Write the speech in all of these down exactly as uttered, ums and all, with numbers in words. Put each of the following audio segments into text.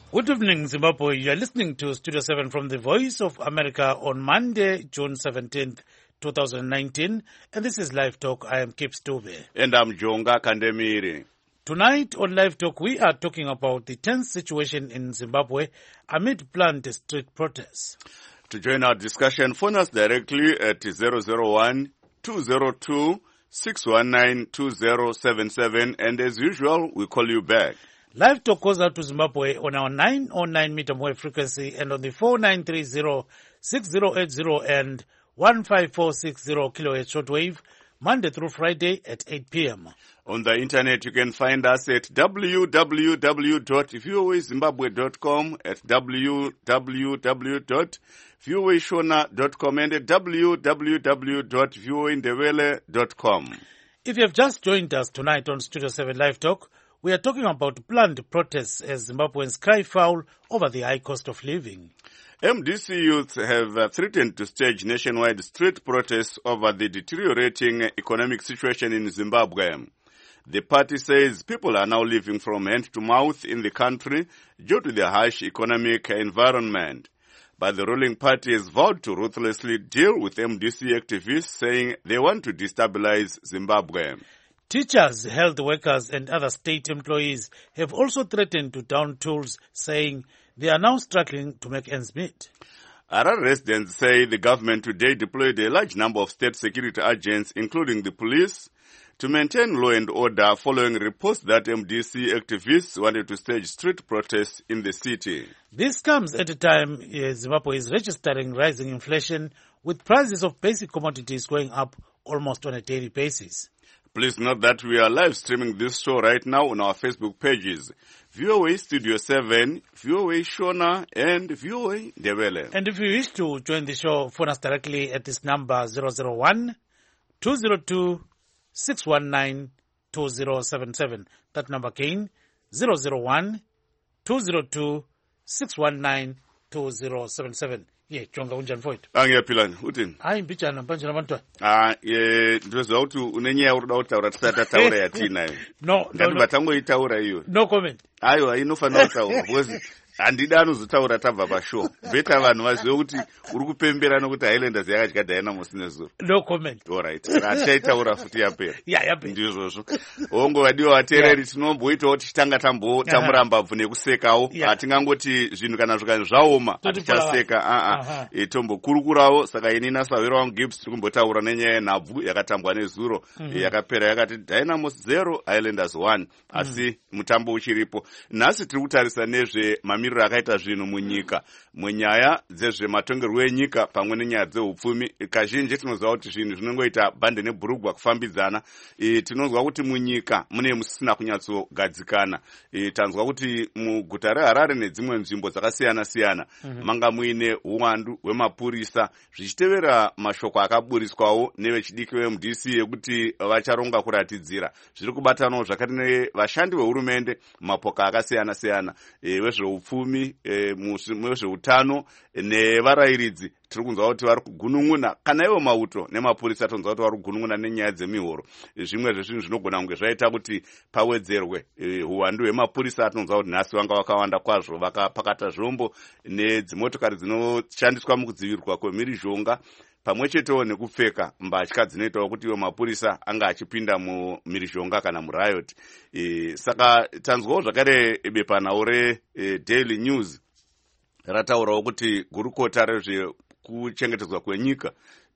Good evening, Zimbabwe. You are listening to Studio seven from the Voice of America on Monday, June seventeenth, twenty nineteen. And this is Live Talk. I am Kip Stube. And I'm Jonga Kandemiri. Tonight on Live Talk, we are talking about the tense situation in Zimbabwe amid planned street protests. To join our discussion, phone us directly at zero zero one, two zero two, six one nine, two zero seven seven. And as usual, we call you back. Live Talk goes out to Zimbabwe on our nine oh nine meter wave frequency and on the four nine three zero, six zero eight zero and one five four six zero kilohertz shortwave, Monday through Friday at eight p.m. On the internet, you can find us at w w w dot voa zimbabwe dot com, at w w w dot voa shona dot com, and at w w w dot voa ndebele dot com. If you have just joined us tonight on Studio seven Live Talk, we are talking about planned protests as Zimbabweans cry foul over the high cost of living. M D C youth have uh, threatened to stage nationwide street protests over the deteriorating economic situation in Zimbabwe. The party says people are now living from hand to mouth in the country due to the harsh economic environment. But the ruling party has vowed to ruthlessly deal with M D C activists, saying they want to destabilize Zimbabwe. Teachers, health workers and other state employees have also threatened to down tools, saying they are now struggling to make ends meet. Harare residents say the government today deployed a large number of state security agents, including the police, to maintain law and order following reports that M D C activists wanted to stage street protests in the city. This comes at a time uh, Zimbabwe is registering rising inflation, with prices of basic commodities going up almost on a daily basis. Please note that we are live streaming this show right now on our Facebook pages, V O A Studio seven, V O A Shona, and V O A Ndebele. And if you wish to join the show, phone us directly at this number zero zero one, two zero two, six one nine, two zero seven seven. That number again, zero zero one, two zero two, six one nine, two zero seven seven. Yeah, Jonga unjani mfowethu. Angiyaphilani, uthini? Hayi mbijana manje nabantwana. Ah, eh ndizwa ukuthi unenyaya urida utaura tisata taura yatina. No, no, no. Batangoitaura iyo. No comment. Ayo, inofanira kutaura because handida anozotaura tabva pashow. Beta vanhu vazive kuti uri kupembera nokuti Highlanders yakadya Dynamos nezuro. No comment. All right. Achaitaura futi yapera. Yeah, yapera. Ndizvozvo. Hongo vadiwa vateereri tinomboitawo kuti chitanga tambo tamuramba bvu nekusekawo. Atingangoti zvinhu kana zvikani zvaoma atichaseka a a tombokurukurawo. Saka ini naSavera wangu Gibbs tiri kumbotaura nenyaya yenhabvu yakatambwa nezuro yakapera yakati Dynamos zero Highlanders one. Asi mutambo uchiripo. Nhasi tiri kutarisa nezve mamiriro akaita zvinhu munyika munyaya dzezvematongerwo enyika pamwe nenyaya dzeupfumi. Kazhinji tinoziva kuti zvinhu zvinongoita bhande nebhurugwa kufambidzana. E, tinonzwa kuti munyika mune musisina kunyatsogadzikana. E, tanzwa kuti muguta reHarare nedzimwe nzvimbo dzakasiyana siyana mm-hmm. manga muine uwandu hwemapurisa zvichitevera mashoko akaburiswawo nevechidiki veM D C yekuti vacharonga kuratidzira zviri kubatanawo zvakati nevashandi vehurumende mapoka akasiyana siyana e, vezveupfumi e, vezveutano nevarayiridzi. Tiri kunzwa kuti vari kugunun'una kana ivo mauto nemapurisa tonzwa kuti vari kugunun'una nenyaya dzemihoro. Zvimwe zvezvinhu zvinogona kunge zvaita kuti pawedzerwe uwandu hwemapurisa. Atonzwa kuti nhasi vanga vakawanda kwazvo vakapakata zvombo nedzimotokari dzinoshandiswa mukudzivirirwa kwemhirizhonga pamwe chetewo nekupfeka mbatya dzinoitawo kuti iwo mapurisa anga achipinda mumhirizhonga kana muriot. E, saka tanzwawo zvakare bepanhau reDaily News rataurawo kuti gurukota rezvekuchengetedzwa kwenyika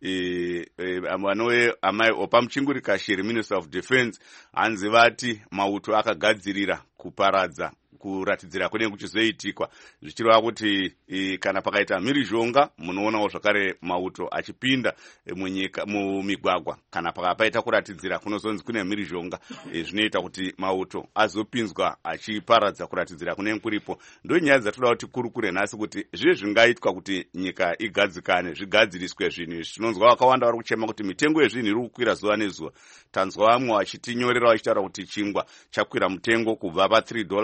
vanove amai Opamuchinguri Kashiri, Minister of Defense, hanzi vati mauto akagadzirira kuparadza kuratidzira kune kuchizoitikwa zvichireva kuti e, kana pakaita mhirizhonga munoonawo zvakare mauto achipinda e, munyika mumigwagwa kana pakapaita kuratidzira kunozonzi kune mhirizhonga e, zvinoita kuti mauto azopinzwa achiparadza kuratidzira kune kuripo. Ndo nyaya dzatoda kuti kurukure nhasi kuti zvive zvingaitwa kuti nyika igadzikane, zvigadziriswe zvinhu. Tinonzwa vakawanda vari kuchema kuti mitengo yezvinhu iri kukwira zuva nezuva. Tanzwa vamwe vachitinyorera vachitaura kuti chingwa chakwira mutengo kubva pa three dollars forty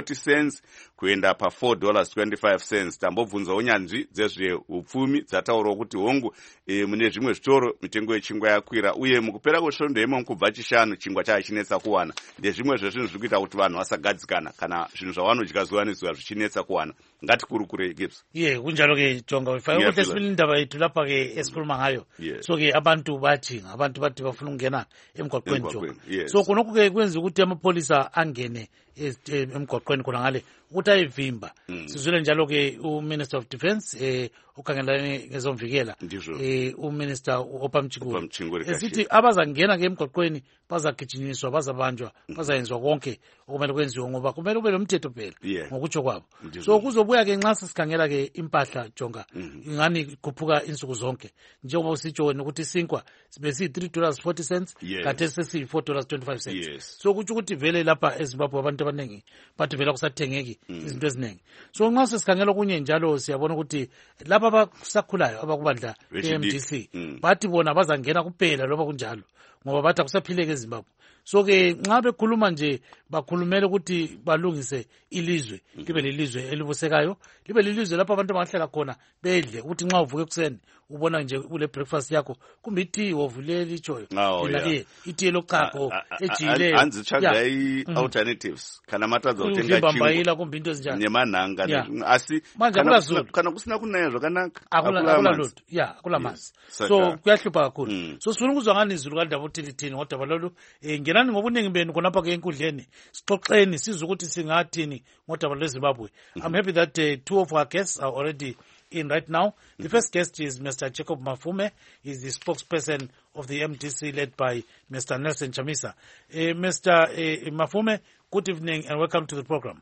forty cents kuenda pa four dollars twenty-five cents. Tambobvunzawo nyanzvi dzezveupfumi dzataurawo kuti hongu e, mune zvimwe zvitoro mitengo yechingwa yakwira, uye mukupera kwesvondo imomo kubva chishanu chingwa chachinetsa kuwana. Ndezvimwe zvezvinhu zviri kuita kuti vanhu vasagadzikana kana zvinhu zvavanodya zuva nezuva zvichinetsa kuwana. Ngatikurukure Gibbs. Ye kunjalo ke Jonga ifa ukuthi esibili indaba yethu lapha ke esikhuluma ngayo. So ke abantu bathi abantu bathi bafuna ukungena emgwaqweni Jonga. So khonokho ke kwenza ukuthi amapholisa angene emgwaqweni khona ngale ukuthi ayivimba. Sizwile njalo ke uMinister of Defence eh ukhangelane ngezomvikela eh uMinister Ophamchinguri esithi abazangena ke emgwaqweni bazagijinyiswa, bazabanjwa, bazayenzwa konke okumele kwenziwe ngoba kumele kube nomthetho phela ngokutsho kwabo. So kuzobuya ke nxa sisikhangela ke impahla Jonga ingani khuphuka insuku zonke njengoba usitsho wena ukuthi isinkwa sibe siyi three dollars forty cents kade sesiyi four dollars twenty-five cents. So kutsho ukuthi vele lapha eZimbabwe abantu abaningi bathi vela kusathengeki izinto eziningi. So nxa sisikhangela kunye njalo siyabona ukuthi laba abasakhulayo abakubandla e-M D C bathi bona bazangena kuphela loba kunjalo ngoba bathi akusaphileke eZimbabwe. So ke nxa bekhuluma nje bakhulumela ukuthi balungise ilizwe libe lelizwe elibusekayo, libe lelizwe lapho abantu abahlala khona bedle, ukuthi nxa uvuke kuseni ubona nje kule breakfast yakho kumbe iti wovuleli ichoyo ila iti lochago ejile anzichaga i alternatives kana matadza utenga chingwa ila kumbe into ezinjalo nemanhanga asi kana kusina kunaya zvakanaka akula lot ya akula masi. So kuyahlupha kakhulu. So sifuna ukuzwa ngani izulu kandaba uthilithini kodwa balolu ngenani ngobuningi benu konapha ke enkundleni sixoxeni sizwe ukuthi singathini ngodaba lweZimbabwe. I'm happy that uh, two of our guests are already in right now. The first guest is Mister Jacob Mafume. He's the spokesperson of the M D C led by Mister Nelson Chamisa. Uh, Mister Uh, Mafume, good evening and welcome to the program.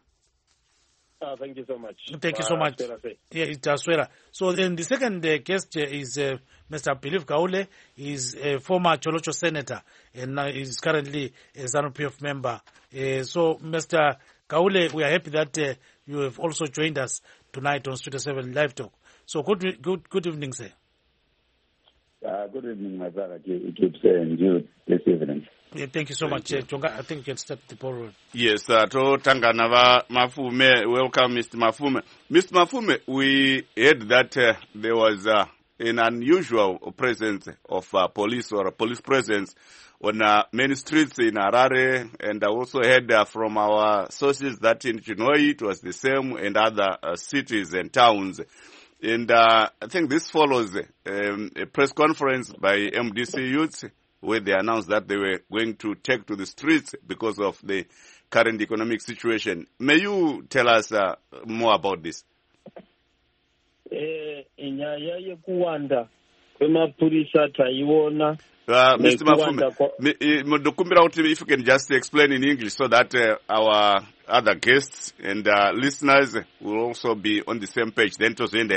Uh, thank you so much. Thank you so much. Yeah, it's Aswera. So then the second uh, guest uh, is uh, Mister Philip Gaule. He's a former Cholocho senator and now he's currently a ZANU-P F member. Uh, so Mister Gaule, we are happy that uh, you have also joined us tonight on Studio seven Live Talk. So good good, good evening, sir. Uh, good evening, my brother. It would say and you this evening. Yeah, thank you so thank much. You. Uh, Jonga, I think you can start the ball. Yes, uh, to Tanganava Mafume, welcome Mister Mafume. Mister Mafume, we heard that uh, there was uh, an unusual presence of uh, police or a police presence on uh, many streets in Harare, and I also heard uh, from our sources that in Chinhoyi it was the same and other uh, cities and towns. And uh, I think this follows um, a press conference by M D C youths where they announced that they were going to take to the streets because of the current economic situation. May you tell us uh, more about this? Uh, Mister Mafume, if you can just explain in English so that uh, our other guests and uh, listeners will also be on the same page. Then to end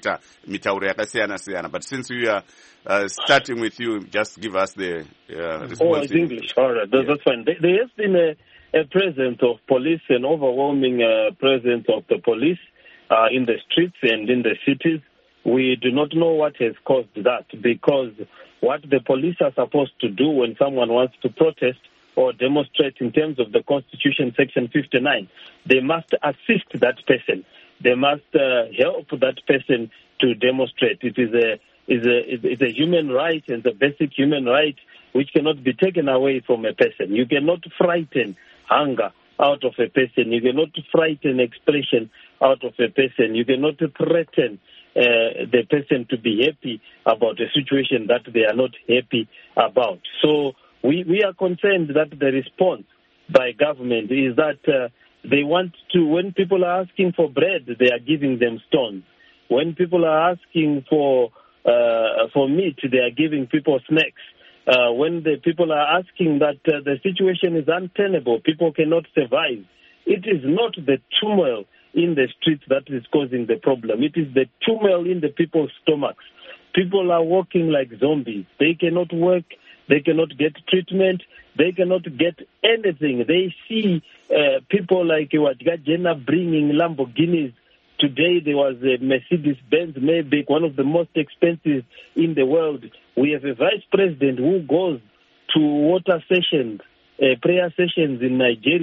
the But since we are uh, starting with you, just give us the uh, response. Oh, it's English. All right, that's, yeah. that's fine. There has been a, a presence of police, an overwhelming uh, presence of the police uh, in the streets and in the cities. We do not know what has caused that, because what the police are supposed to do when someone wants to protest or demonstrate in terms of the Constitution, Section fifty-nine, they must assist that person. They must uh, help that person to demonstrate. It is a is a is a human right, and the basic human right which cannot be taken away from a person. You cannot frighten hunger out of a person. You cannot frighten expression out of a person. You cannot threaten Uh, the person to be happy about a situation that they are not happy about. So we, we are concerned that the response by government is that uh, they want to, when people are asking for bread, they are giving them stones. When people are asking for uh, for meat, they are giving people snacks. Uh, when the people are asking that uh, the situation is untenable, people cannot survive, it is not the turmoil in the streets that is causing the problem. It is the turmoil in the people's stomachs. People are walking like zombies. They cannot work. They cannot get treatment. They cannot get anything. They see uh, people like Wadgajena bringing Lamborghinis. Today there was a Mercedes-Benz Maybach, one of the most expensive in the world. We have a vice president who goes to water sessions, uh, prayer sessions in Nigeria,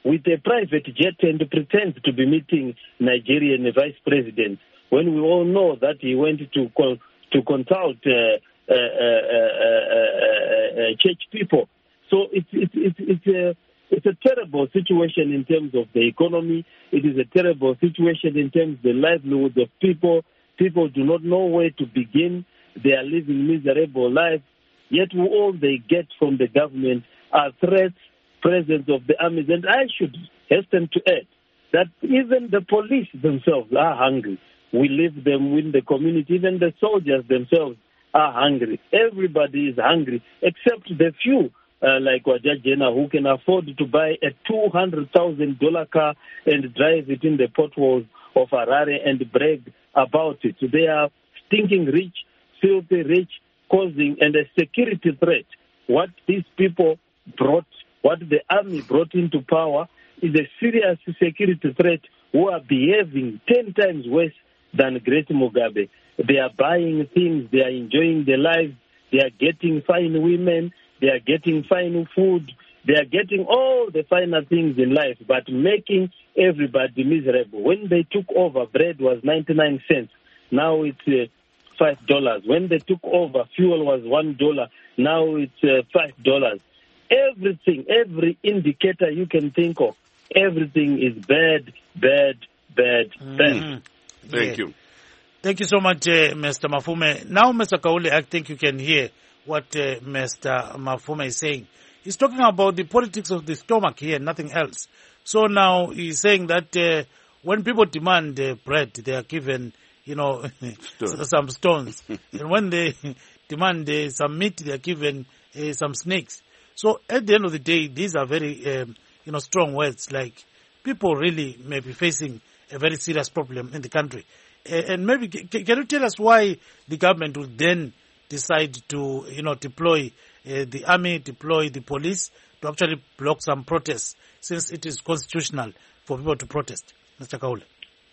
with a private jet and pretends to be meeting Nigerian vice president, when we all know that he went to con- to consult uh, uh, uh, uh, uh, uh, church people. So it's it's it's it's a it's a terrible situation in terms of the economy. It is a terrible situation in terms of the livelihood of people. People do not know where to begin. They are living miserable lives. Yet all they get from the government are threats, presence of the armies. And I should hasten to add that even the police themselves are hungry. We leave them in the community. Even the soldiers themselves are hungry. Everybody is hungry except the few, uh, like Wajajena, who can afford to buy a two hundred thousand dollars car and drive it in the potholes of Harare and brag about it. They are stinking rich, filthy rich, causing and a security threat. What these people brought, what the army brought into power is a serious security threat who are behaving ten times worse than Great Mugabe. They are buying things, they are enjoying their lives, they are getting fine women, they are getting fine food, they are getting all the finer things in life, but making everybody miserable. When they took over, bread was ninety-nine cents. Now it's uh, five dollars. When they took over, fuel was one dollar. Now it's uh, five dollars. Everything, every indicator you can think of, everything is bad, bad, bad, bad. Mm-hmm. Thank yeah. you. Thank you so much, uh, Mister Mafume. Now, Mister Kaule, I think you can hear what uh, Mister Mafume is saying. He's talking about the politics of the stomach here, nothing else. So now he's saying that uh, when people demand uh, bread, they are given, you know, Stone. some stones. And when they demand uh, some meat, they are given uh, some snakes. So at the end of the day, these are very, um, you know, strong words. Like, people really may be facing a very serious problem in the country. Uh, and maybe, c- can you tell us why the government would then decide to, you know, deploy uh, the army, deploy the police to actually block some protests, since it is constitutional for people to protest? Mister Kaule.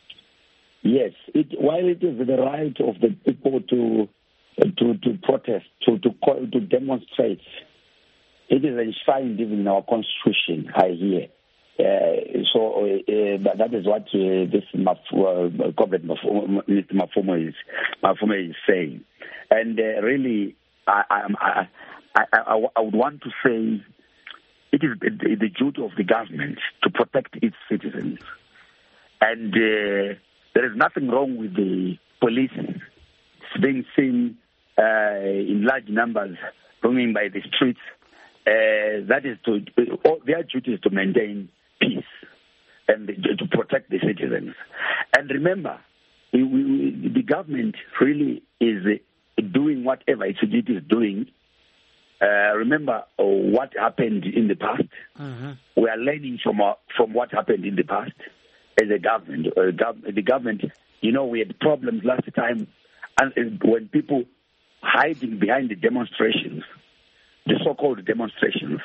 Yes, it, while it is the right of the people to to to protest, to to call, to demonstrate, it is enshrined even in our constitution. I hear. Uh, so uh, that is what uh, this Maf- uh, Comrade Maf- Mister Mafume is Mafume is saying, and uh, really, I, I, I, I, I would want to say it is the, the duty of the government to protect its citizens, and uh, there is nothing wrong with the police being seen uh, in large numbers roaming by the streets. Uh, that is to all, their duty is to maintain peace and to protect the citizens. And remember, we, we, the government really is doing whatever its duty is doing. Uh, remember uh, what happened in the past. Mm-hmm. We are learning from uh, from what happened in the past as a government. Uh, gov- the government, you know, we had problems last time, and, and when people hiding behind the demonstrations, the so-called demonstrations,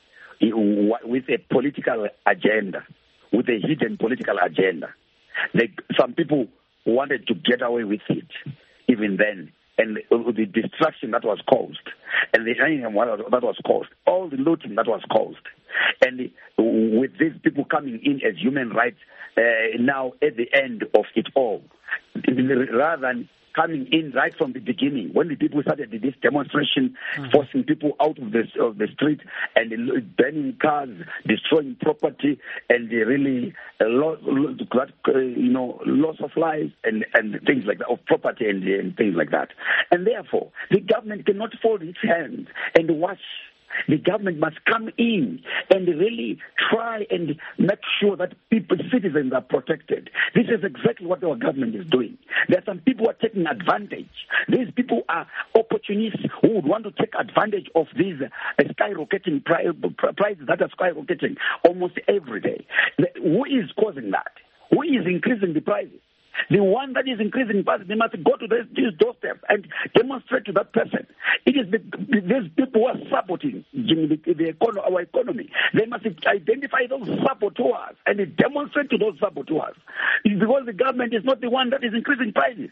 with a political agenda, with a hidden political agenda. Like, some people wanted to get away with it even then, and the destruction that was caused, and the hanging that was caused, all the looting that was caused, and with these people coming in as human rights uh, now at the end of it all, rather than coming in right from the beginning, when the people started this demonstration, mm-hmm. forcing people out of the, of the street and burning cars, destroying property, and really a lot, uh, you know, loss of life and, and things like that, of property and, and things like that. And therefore, the government cannot fold its hands and watch. The government must come in and really try and make sure that people, citizens are protected. This is exactly what our government is doing. There are some people who are taking advantage. These people are opportunists who would want to take advantage of these uh, skyrocketing pri- prices that are skyrocketing almost every day. The, who is causing that? Who is increasing the prices? The one that is increasing prices, they must go to this, this doorstep and demonstrate to that person. It is the, these people who are saboting the, the economy, our economy. They must identify those saboteurs and demonstrate to those saboteurs. It's because the government is not the one that is increasing prices.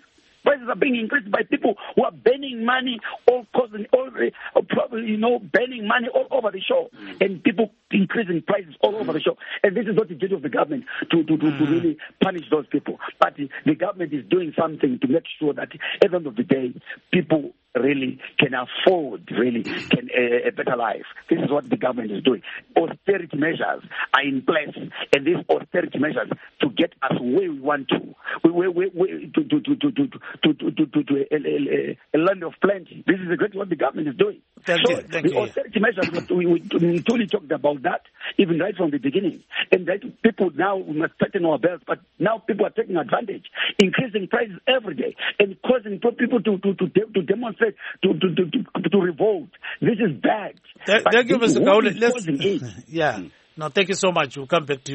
Prices are being increased by people who are burning money, all causing, all uh, probably, you know, burning money all over the show, mm. and people increasing prices all over the show. And this is not the duty of the government to to, to, mm. to really punish those people. But the, the government is doing something to make sure that at the end of the day, people really can afford really can uh, a better life. This is what the government is doing. Austerity measures are in place, and these austerity measures to get us where we want to, we, we, we, to, to, to, to, to, to, to, to, to, to a, a, a land of plenty. This is exactly what the government is doing. Thank so you. Thank the you. austerity measures, we, we, we truly talked about that, even right from the beginning. And that people now, we must tighten our belts, but now people are taking advantage, increasing prices every day, and causing people to, to, to, to demonstrate, to, to, to, to, to revolt. This is bad. Thank, thank you, Mister Gaule. Let's, yeah. No, thank you so much. We'll come back to you.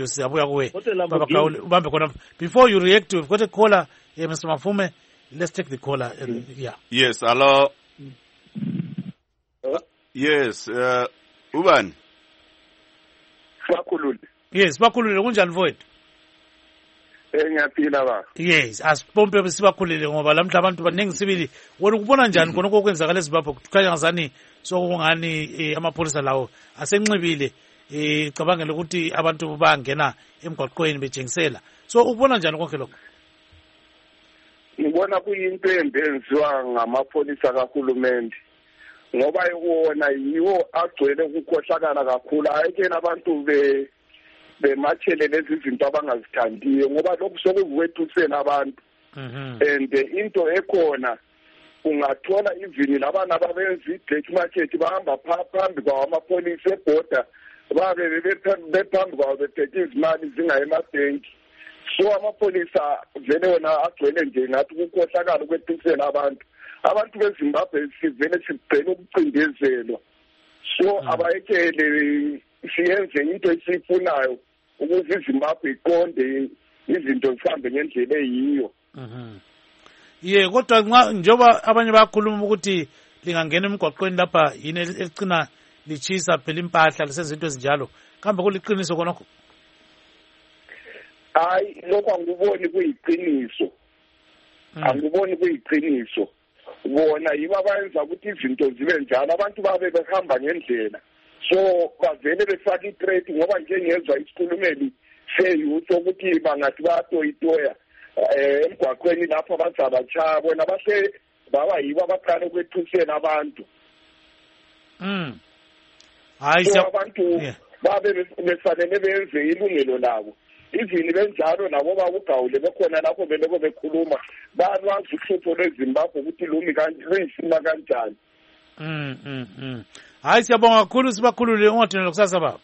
Before you react, we've got a caller, yeah, Mister Mafume. Let's take the caller. And, yeah. Yes, hello. Uh, yes, uh, Uban. Yes, bakhulule kunjani mfowethu? Engiyaphila ba. Yes, asipompe sibakhulile ngoba lamhla abantu baningi sibili. Wena ukubona njani khona okwenzakala eZimbabwe kukhanya ngazani sokungani amapholisa lawo asenxibile eh cabangela ukuthi abantu bangena emgwaqweni bejengisela. So ubona njani konke lokho? Ngibona kuyinto endenziwa ngamapholisa kahulumende. Ngoba yona yiwo agcwele ukukhohlakala kakhulu ayekena abantu be bemachele lezi zinto abangazithandiyo ngoba lokhu sokuwethusela abantu and into ekhona ungathola ivini labana ababenza i-black market bahamba phambi kwawo amapholisa eborder babe bephambi kwawo bephethe izimali zingaye emabhenki. So amapholisa vele wona agcwele nje ngathi ukukhohlakala ukwethusela abantu. Abantu beZimbabwe sivele sigcwele ukucindezelwa. So abayekele siyenze into esifunayo ukuze iZimbabwe iqonde izinto zihambe ngendlela eyiyo. Mhm. Ye kodwa nxa njoba abanye bayakhuluma ukuthi lingangena emgwaqweni lapha yini elicina lichisa phela impahla lesezinto ezinjalo. Kambe kuliqiniso konakho? Hayi lokho angiboni kuyiqiniso. Angiboni kuyiqiniso. Bona yiba bayenza ukuthi izinto zibe njalo abantu babe behamba ngendlela. So bavele befaka i-threat ngoba nje ngezwe isikhulumeli seyouth ukuthi bangathi bayatoyitoya emgwaqweni lapho abazabachaya bona bahle baba yibo abaqala ukwethusela abantu. Mm. Hayi so abantu babe befanele benze ilungelo labo. Izini benjalo nabo babugawule bekhona lapho beloko bekhuluma balwazi uhlupho lweZimbabwe ukuthi lumi kanjani kanjani. Mm mm mm. Hayi siyabonga kakhulu sibakhulule ungathini kusasa baba.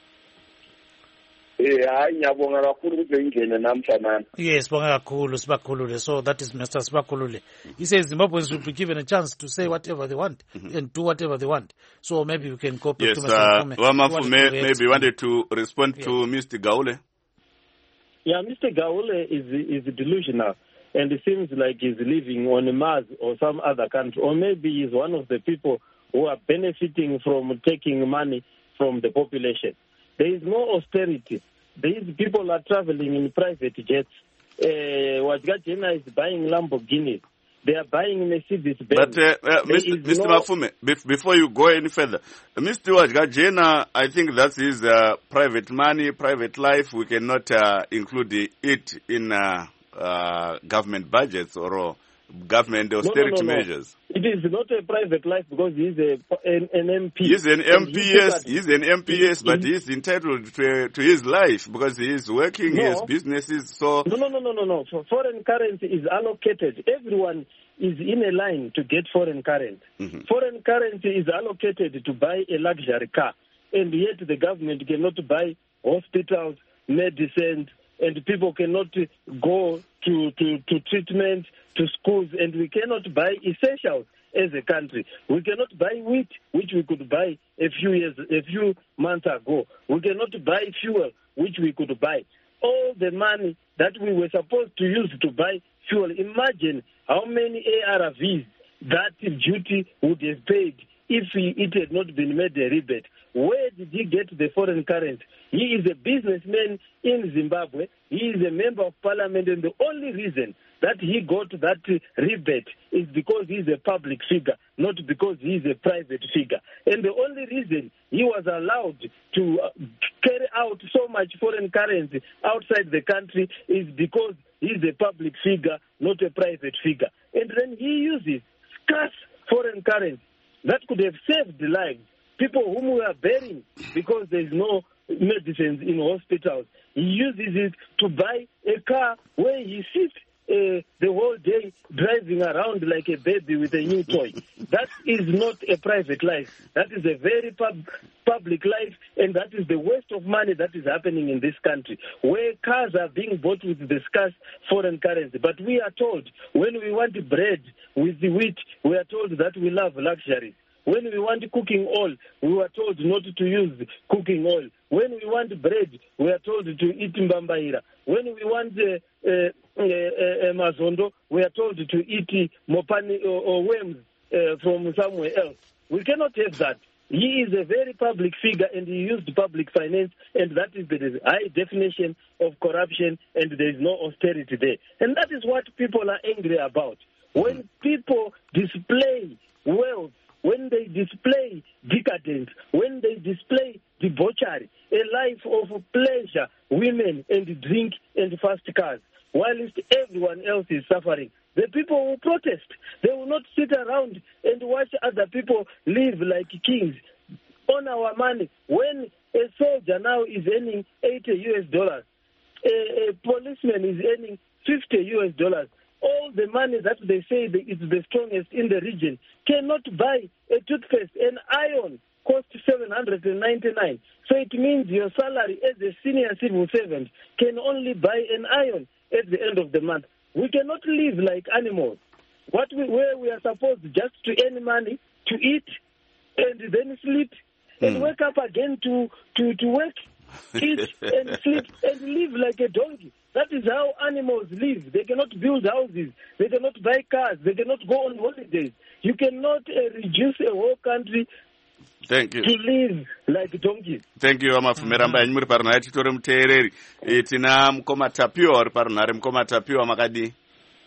Eh hayi ngiyabonga kakhulu ukuthi ingene namhlanje. Yes, bonga kakhulu sibakhulule. So that is Mister Sibakhulule. He says Zimbabweans should be given a chance to say whatever they want mm-hmm. and do whatever they want. So maybe we can go back yes, to Mister Uh, Mafume. Maybe maybe wanted to respond yeah. to Mister Gaule. Yeah, Mister Gaule is is delusional, and it seems like he's living on Mars or some other country, or maybe he's one of the people who are benefiting from taking money from the population. There is no austerity. These people are traveling in private jets. Uh, Wajgajena is buying Lamborghinis. They are buying Mercedes Benz. But uh, uh, Mister Mister No... Mafume, before you go any further, Mister Wajgajena, I think that's his uh, private money, private life. We cannot uh, include it in uh, uh, government budgets or uh, government austerity no, no, no, no. measures. It is not a private life because he's a, an, an M P. He's an M P, yes. He's an M P, yes, but he's entitled to, to his life because he is working, no. he has businesses, so... No, no, no, no, no, no. So foreign currency is allocated. Everyone is in a line to get foreign currency. Mm-hmm. Foreign currency is allocated to buy a luxury car, and yet the government cannot buy hospitals, medicine, and people cannot go to, to, to treatment, to schools, and we cannot buy essentials as a country. We cannot buy wheat, which we could buy a few years, a few months ago. We cannot buy fuel, which we could buy. All the money that we were supposed to use to buy fuel, imagine how many A R Vs that duty would have paid if he, it had not been made a rebate. Where did he get the foreign currency? He is a businessman in Zimbabwe. He is a member of parliament, and the only reason that he got that rebate is because he is a public figure, not because he is a private figure. And the only reason he was allowed to carry out so much foreign currency outside the country is because he is a public figure, not a private figure. And then he uses scarce foreign currency that could have saved lives, people whom we are burying because there is no medicines in hospitals. He uses it to buy a car where he sits uh, the whole day driving around like a baby with a new toy. That is not a private life. That is a very pub- public life, and that is the waste of money that is happening in this country, where cars are being bought with the scarce foreign currency. But we are told when we want bread with the wheat, we are told that we love luxuries. When we want cooking oil, we were told not to use cooking oil. When we want bread, we are told to eat mbambaira. When we want uh, uh, uh, uh, mazondo, we are told to eat mopani or, or worms uh, from somewhere else. We cannot have that. He is a very public figure, and he used public finance, and that is the high definition of corruption, and there is no austerity there. And that is what people are angry about. When people display wealth, when they display decadence, when they display debauchery, a life of pleasure, women and drink and fast cars, whilst everyone else is suffering, the people will protest. They will not sit around and watch other people live like kings on our money. When a soldier now is earning eighty U S dollars, a, a policeman is earning fifty U S dollars, all the money that they say is the strongest in the region cannot buy a toothpaste. An iron costs seven hundred ninety-nine. So it means your salary as a senior civil servant can only buy an iron at the end of the month. We cannot live like animals. What we, where we are supposed just to earn money, to eat, and then sleep, and mm. wake up again to, to, to work, eat, and sleep, and live like a donkey. That is how animals live. They cannot build houses. They cannot buy cars. They cannot go on holidays. You cannot uh, reduce a whole country Thank you. to live like donkeys. Thank you, Amafumera yenyu muri parunhare titore muteereri. Tina mukoma Tapiwa uri parunhare. Mukoma Tapiwa makadi?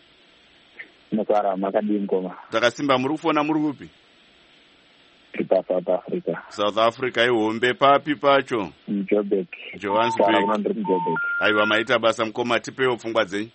Mukara makadi mukoma. Takasimba muri kufona muri kupi? Tipa South Africa. South Africa ihombe papi pacho? Joburg. Johannesburg. Aiwa maita basa mukoma tipewo pfungwa dzenyu.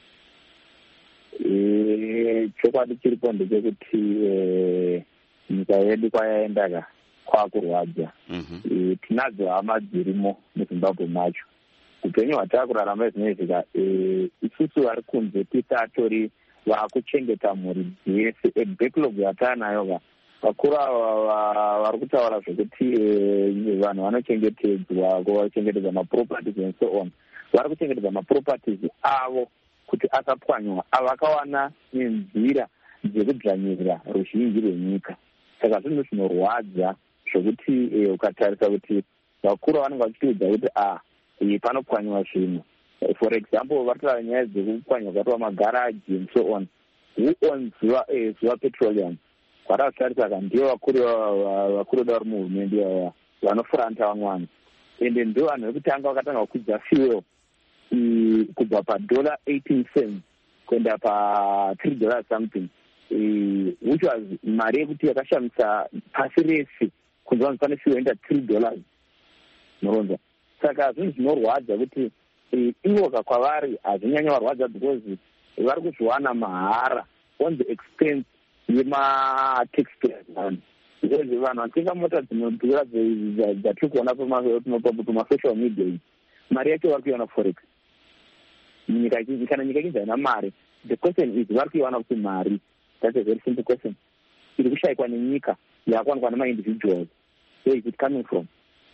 Eh, chokwadi chiripo ndechekuti eh nyika yedu kwayaendaka kwakurwadza. Mhm. Tinadzo hama dzirimo muZimbabwe macho. Upenyu hwatakurarama zvinezvika eh isusu vari kunze titatori vakuchengeta mhuri dzese. A backlog yatanayo va vakuru vari kutaura zvokuti vanhu vanochengetedzwa vachengetedza maproperties and so on. Vari kuchengetedza maproperties avo kuti asapwanywa avakawana nenzira dzekudzvanyirira ruzhinji rwenyika. Saka zvinhu zvinorwadza zvokuti ukatarisa kuti vakuru vanenge vachitiudza kuti a panopwanywa zvinhu. For example, vari nyaya dzekupwanywa kwatwa magaraji and so on. Who owns Ziwa Petroleum? Varatarisa ka ndiyo vakuru vakuru vari muhurumende vanofuranta vamwana. Ende ndivo vanhu vekutanga vakatanga kukwidza fuel kubva padollar eighteen cents kuenda pa three dollars something, which was mari yekuti yakashamisa pasi rese kunzi vanhu pane fuel enda three dollars muronza. Saka zvinhu zvinorwadza kuti ingoka kwavari hazvinyanya varwadza because vari kuzviwana mahara on the expense yema-taxpayers vanhu. Because vanhu vatenga mota dzinodhura dzatiri kuona pamasocial media idzi, mari yacho vari kuiwana forex. Kana nyika ichi haina mari, the question is vari kuiwana kuti mari. That's a very simple question. Iri kushayikwa nenyika yakuwanikwa nema-individuals. Where is it coming from?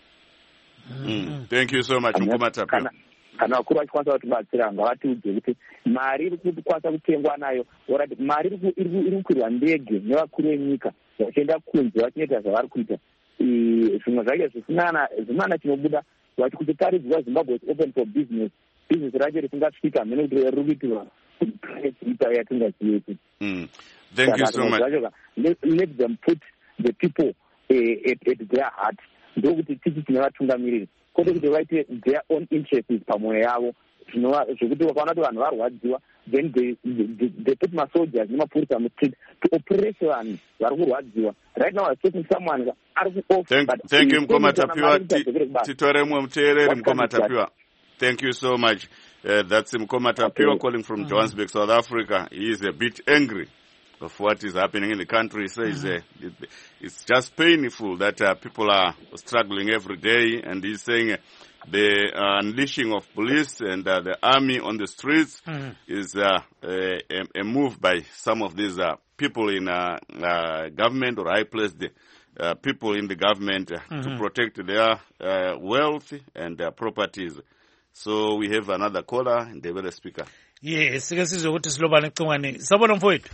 Mm. Thank you so much. Kana kana vakuru vachikwanisa kutibatsira ngavatiudze kuti mari iri kukwanisa kutengwa nayo, orati mari iri kukwirwa ndege nevakuru venyika vachienda kunze vachinoita zvavari kuita. Zvimwe zvacho zvisina chinobuda vachikuti taridzwa Zimbabwe is open for business. Business racho risingasvika mhene kuti riri kuitirwa kuita yatingazivi. Thank you so much. Let them put the people uh, at, at their heart ndokuti tichi tinavatungamiriri kwete kuti vaite their own interests pamwoyo yavo zvekuti vakaona kuti vanhu varwadziwa then they, they, they put masoldiers nemapurisa mustreet to oppress vanhu vari kurwadziwa. Right now I'm someone ari kuoff. Thank you Mkoma Tapiwa. Titore mwe mteereri Mkoma Tapiwa. Thank you so much. Uh, that's Mkoma Tapiwa okay. calling from mm-hmm. Johannesburg, South Africa. He is a bit angry of what is happening in the country. He says mm-hmm. uh, it, it's just painful that uh, people are struggling every day, and he's saying uh, the uh, unleashing of police and uh, the army on the streets mm-hmm. is uh, a, a move by some of these uh, people in uh, uh, government or high-placed uh, people in the government uh, mm-hmm. to protect their uh, wealth and their properties. So we have another caller and the other speaker. Yes, sike sizokuthi silobane ecingwane. Sabona mfowethu.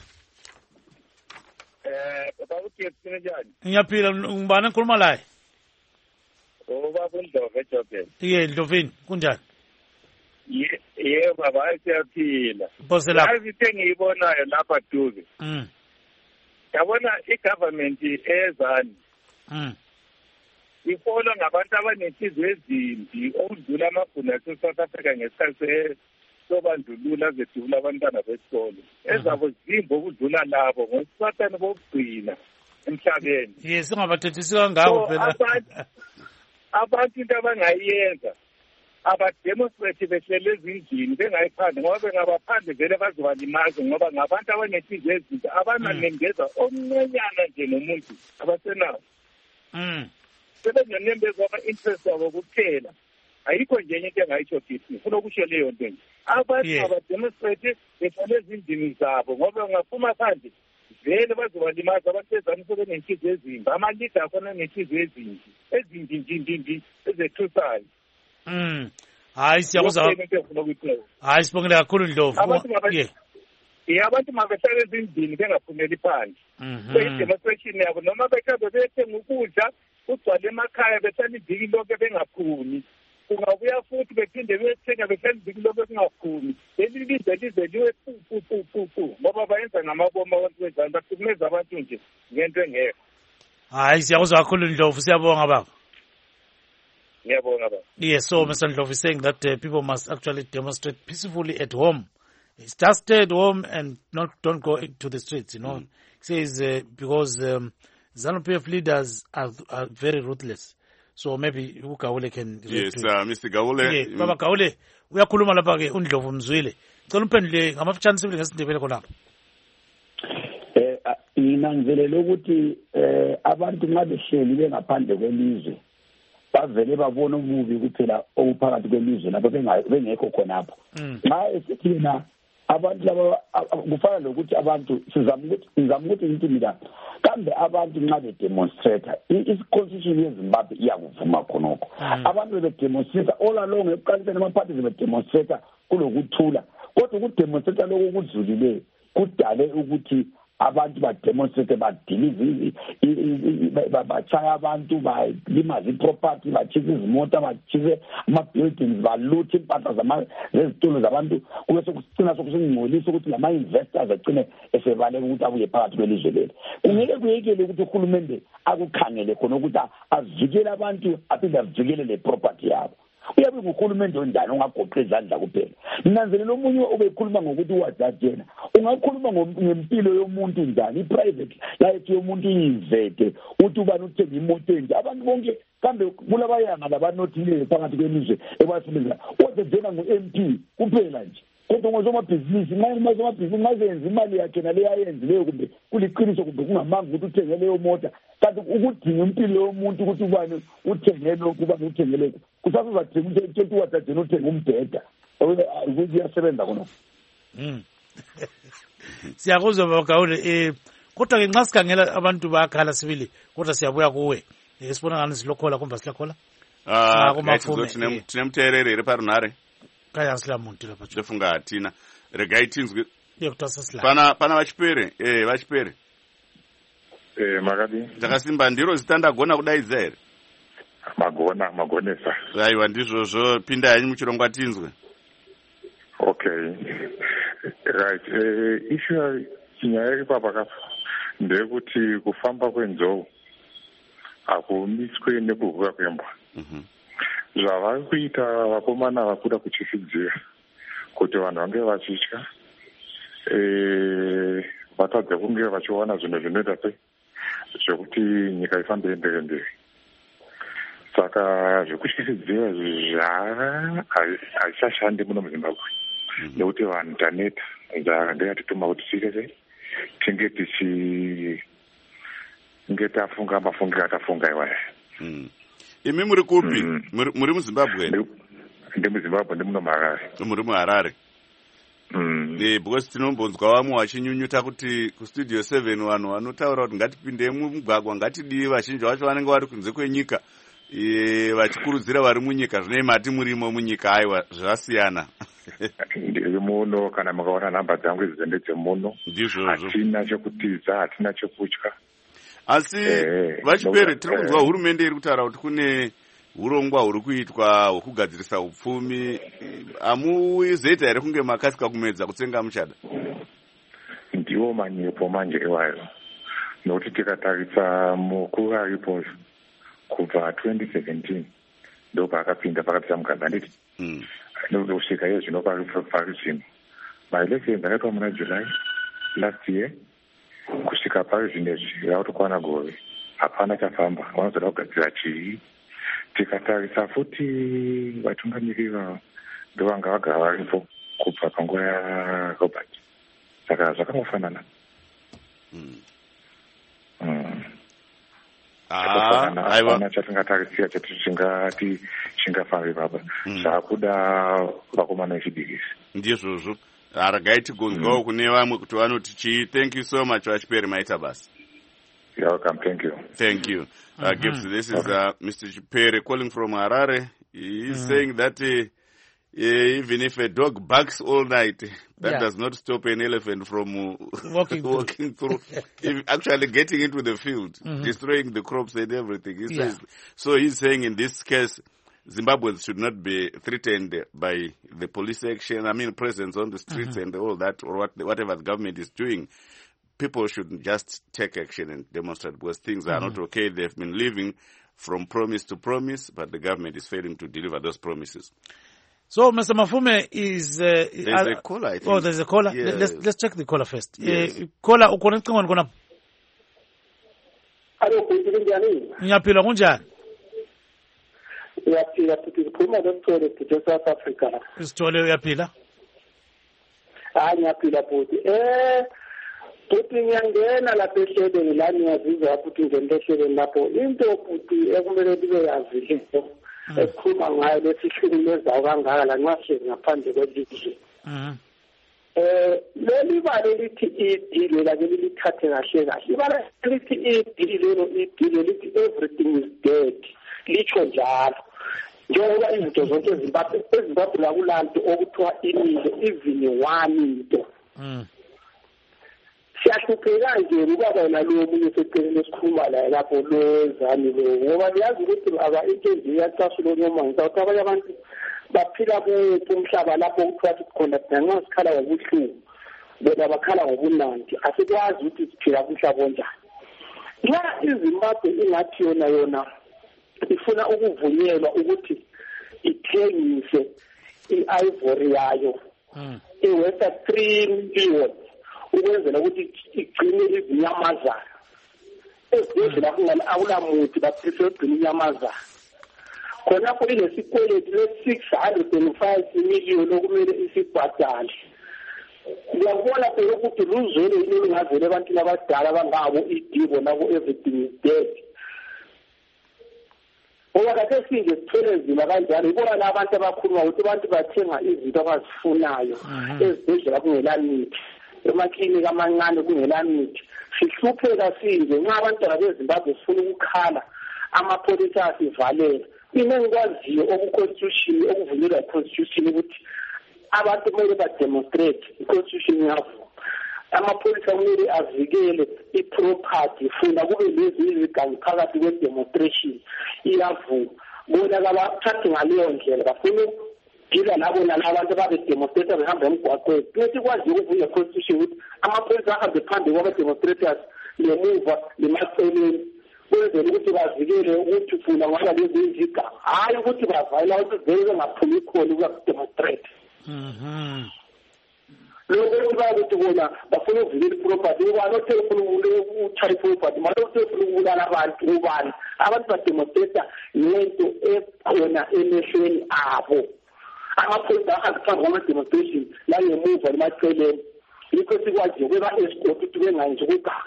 Eh, baba uthi njani? Ngiyaphila ngibani enkhuluma la? Oh baba uNdlovu eJoburg. Ye Ndlovini kunjani? Ye ye baba siyaphila. Bose lapha. Yazi sengiyibonayo lapha duze. Mm. Yabona igovernment ezani. Mm. Ifolwa ngabantu abanesizwe ezimbi okudlula amabhunu ase-South Africa ngesikhathi sobandlululo azedlula abantwana besikolo ezabo zimbi okudlula labo ngosisathane bokugcina emhlabeni. Yes, singabathethisi kangako phela. Abantu into abangayiyenza abademonstrate behlele ezindlini bengayiphandle ngoba bengabaphandle vele bazobalimaza ngoba ngabantu abanesizwe ezimbi abananengeza omncanyana nje nomuntu abasenawo. Mm. Sebengenembeza ama-interest wabo kuphela ayikho nje enye into engayitsho kithi ngifuna ukusho leyo nto nje abantu abademonstrate behlale ezindlini zabo ngoba ungaphuma phandle vele bazobalimaza abantu ezani sebenenhliziyo ezimbi amalida akhona nenhliziyo ezimbi ezimbi njindindi ezethusayo. Mm. Hayi siyakuzwa. Hayi sibongile kakhulu Ndlovu. Ye abantu mabehlale ezindlini bengaphumeli phandle. Kwedemonstration yabo noma bekade bethenga ukudla kugcwala emakhaya behlala iviki lonke bengaphumi. Kungabuya futhi bephinde bethenga behlala iviki lonke bengaphumi. Leli lize lize liwe pu pu pu pu pu ngoba bayenza ngamabomba abantu bezana baphumeza abantu nje ngento engekho. Hayi siyakuzwa kakhulu Ndlovu siyabonga baba. Ngiyabonga baba. Yes, so Mister Ndlovu is saying that uh, people must actually demonstrate peacefully at home. It's just stay at home and not don't go to the streets, you know. Mm. He says uh, because um, ZANU-P F leaders are, are very ruthless. So maybe uGawule can... Yes, uh, Mister Gawule. Yeah, Baba Gawule, uyakhuluma lapha ke uNdlovu mzwile. Cela umphendule ngamafutshane sibili ngesindebele khona. Eh mina ngivelele ukuthi eh abantu nxa behleli bengaphandle kwelizwe bavele babona ububi kuphela obuphakathi kwelizwe lapho bengekho khonapho. Nxa esithi na abantu laba kufana lokuthi abantu sizama ukuthi sizama ukuthi into mina kambe abantu nxa be demonstrate i-constitution yeZimbabwe iyakuvuma khonokho abantu be demonstrate all along eqaliseni ama-parties be demonstrate kulokuthula kodwa ukudemonstrate lokho kudlulile kudale ukuthi abantu bademonstrate badelive bachaya abantu balimaza iproperty bachise izimota bachise ama-buildings baluthe impahla zezitolo zabantu kube sokucina sokusingcolisa ukuthi lama-investors agcine esebaleka ukuthi abuye phakathi kwelizwe leli. Kungeke kuyekele ukuthi uhulumende akukhangele khona ukuthi avikele abantu aphinde avikele le property yabo. Uyabe nguhulumende ondala ungagoqa izandla kuphela. Nanzelela omunye obekhuluma ngokuthi wajajena ungakhuluma ngempilo yomuntu njani i-private life yomuntu iyivete uthi ubani uthenga imoto enje abantu bonke kambe kulabayanga labanothileyo phakathi kwelizwe ebasebenza wajajena ngu-M P kuphela nje kodwa ngozomabhizinisi nxa ngomazomabhizinisi ngazenza imali yakhe naleyo ayenzileyo kumbe kuliqiniso kumbe kungamanga ukuthi uthenge leyo mota kanti ukudinga impilo yomuntu ukuthi ubani uthenge lokhu ubani uthenge lokhu kusasa uzadinga ukuthi wajajena uthenge umbheda ukuthi uyasebenza khona. Siyakuzwa Baba Gawule eh kodwa ke nxa sikhangela abantu bakhala sibili kodwa siyabuya kuwe esibona ngani silokhola kumbe silokhola ah kumafume tinemtherere iri parunare kaya sila muntu lapha ndofunga atina regai tinzwe yekutasa sila pana pana vachipere eh vachipere eh makadi dzakasimba ndiro zitanda gona kudaidza here magona magonesa aiwa ndizvozvo pinda yanyu muchirongwa tinzwe. Okay right eh issue chinyaya ipapa ndekuti kufamba kwenzou hakumiswe nekuvuka kwembwa. Zvavari kuita vakomana vakuda kuchifidzira kuti vanhu vange vachitya vatadze kunge vachiwana zvinhu zvinoita sei zvekuti nyika ifambe iendere mberi. Saka zvekuchifidzira hazvichashandi muno muZimbabwe nekuti vanhu taneta ndeatituma kuti tiite sei tinge tichi nge tafunga mafungiro atafunga iwaya. Imi muri kupi? Muri muZimbabwe? Ndi muZimbabwe, ndi muno muHarare. Muri muHarare. Eh, because tinombonzwa vamwe vachinyunyuta kuti kustudio seven vanhu vanotaura kuti ngatipinde mumugwagwa ngatidii, vazhinji vacho vanenge vari kunze kwenyika vachikurudzira vari munyika. Zvinei mati murimo munyika? Aiwa, zvasiyana. Ndiri muno, kana mukaona nhamba dzangu idzi ndedzemuno. Ndizvozvo. Hatina chekutiza, hatina chekutya. Asi Vachipere, tiri kunzwa hurumende iri kutaura kuti kune urongwa huri kuitwa hwekugadzirisa upfumi. Hamuzoita here kunge makasika kumedza kutsenga muchada? Ndiwo manyepo manje iwayo, nokuti tikatarisa mukuru aripo kubva twenty seventeen ndo paakapinda pakapisa mugaba nditi kusvika iye zvino pari zvino maelections akaitwa muna July last year kusvika pari zvinezvi yautokwana gore hapana chafamba. Vanozoda kugadzira chii? Tikatarisa futi vatungamiriri vavo ndovanga vagara varipo kubva panguva yaRobert, saka zvakangofanana. Hapana chatingatarisira chati chingati chingafambe baba. Zvakuda vakomana vechidikisi. Ndizvozvo. Haragai tigonzwawo kune vamwe kuti vanoti chii. Thank you so much Vachipere, maita basa. You're welcome. Thank you. Thank you. Uh, mm-hmm. Gibbs, this is uh, Mister Chipere calling from Harare. He's mm-hmm. saying that uh, uh, even if a dog barks all night, that yeah. does not stop an elephant from uh, walking, walking through, if actually getting into the field, mm-hmm. destroying the crops and everything. He yeah. says, so he's saying in this case, Zimbabweans should not be threatened by the police action, I mean presence on the streets mm-hmm. and all that, or what, whatever the government is doing. People should just take action and demonstrate because things mm-hmm. are not okay. They've been living from promise to promise, but the government is failing to deliver those promises. So, Mister Mafume is... Uh, there's uh, a caller, I think. Oh, there's a caller? Yes. Let's, let's check the caller first. Yes. Uh, caller, ukonekti ngoni kona? Hello, kunjani? Nyapila kunjani? Nyapila, tukikuma doctor to South Africa. Istole uyapila? Ah, nyapila puti. Eh... Puti ngiyangena lapha ehlelweni la ngiyazizwa ukuthi ngene ehlelweni lapho into puti ekumele libe yazile ekhuluma ngayo lesihlukumezayo kangaka la nxahle ngaphandle kwelizwe. Eh leli bale lithi idile la ke lithathe kahle kahle. Ibala lithi idile lo idile lithi everything is dead. Licho njalo. Njengoba izinto zonke ezimbaphe ezimbaphe la kulanto okuthiwa imile even one into. Siyahlupheka nje ukaba nalo munye seceleni esikhuluma la lapho lozani lo ngoba liyazi ukuthi aba interview yacasula noma ngizawuthi abanye abantu baphila kumhlaba lapho kuthiwa khona nxa sikhala ngobuhlungu bona bakhala ngobunandi asikwazi ukuthi siphila kumhlaba onjani. Nxa iZimbabwe ingathi yona yona ifuna ukuvunyelwa ukuthi ithengise i-ivory yayo iwesa three million ukwenzela ukuthi igcine izinyamazana ezidla kungani akulamuthi baprefer ugcina inyamazana khonapho inesikweletu le-six hundred and five million okumele isibhadale. Ngiyabona phela ukuthi luzwele yini olungavele ebantwini abadala abangabo idibo nabo everything is dead. Ngoba kade sinje sithole nzima kanjalo ibona la abantu abakhuluma ukuthi abantu bathenga izinto abazifunayo ezibhedlela kungela mithi, emaklinika amancane kungela mithi. Sihlupheka sinje nxa abantwana beZimbabwe sifuna ukukhala amapholisa asivalela. Mina ngikwaziyo okuconstitution okuvunyelwa iconstitution ukuthi abantu kumele bademonstrate iconstitution yabo. Amapholisa kumele avikele iproperty funa kube lezi izigangi phakathi kwe-demonstration iyavuma. Bona kabathathe ngaleyo ndlela bafuna ukudila nabo nalabantu ababe-demonstrate behamba emgwaqweni. Kuthi kwaziyo ukuvunywa iconstitution ukuthi amapholisa ahambe phambi kwaba-demonstrators lemuva lemaceleni ukwenzela ukuthi bavikele ukuthi funa ngala lezi izigaba hayi ukuthi bavayela ukuthi vele ngaphumi khona ukudemonstrate. Mhm. Lokho kuba ukuthi bona bafuna ukuvikela iproperty ubani othefuna ukuthaya iproperty manje othefuna ukubulala abantu ubani abantu bademonstrate lento ekhona emehlweni abo. Amaphoyisa akuphambi kwama-demonstration la ngemuva emaceleni yikho sikwazi ukuba escort ukuthi bengayenzi ukuganga.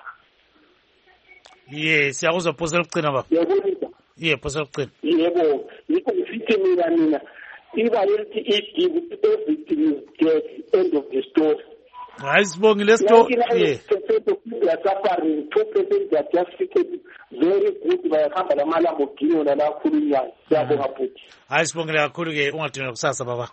Yes, siyakuzwa phosa lokucina baba. Yebo. Yeah, phosa lokucina. Yebo, yikho ngifithi mina mina iba lithi igive everything is dead, end of the story. Hayi sibonge le story. Yeah. They are suffering. Two percent they are just fitted very good bayahamba lamalambogini wona la khulunyana. Siyabonga futhi. Hayi sibonge kakhulu ke ungadinga kusasa baba.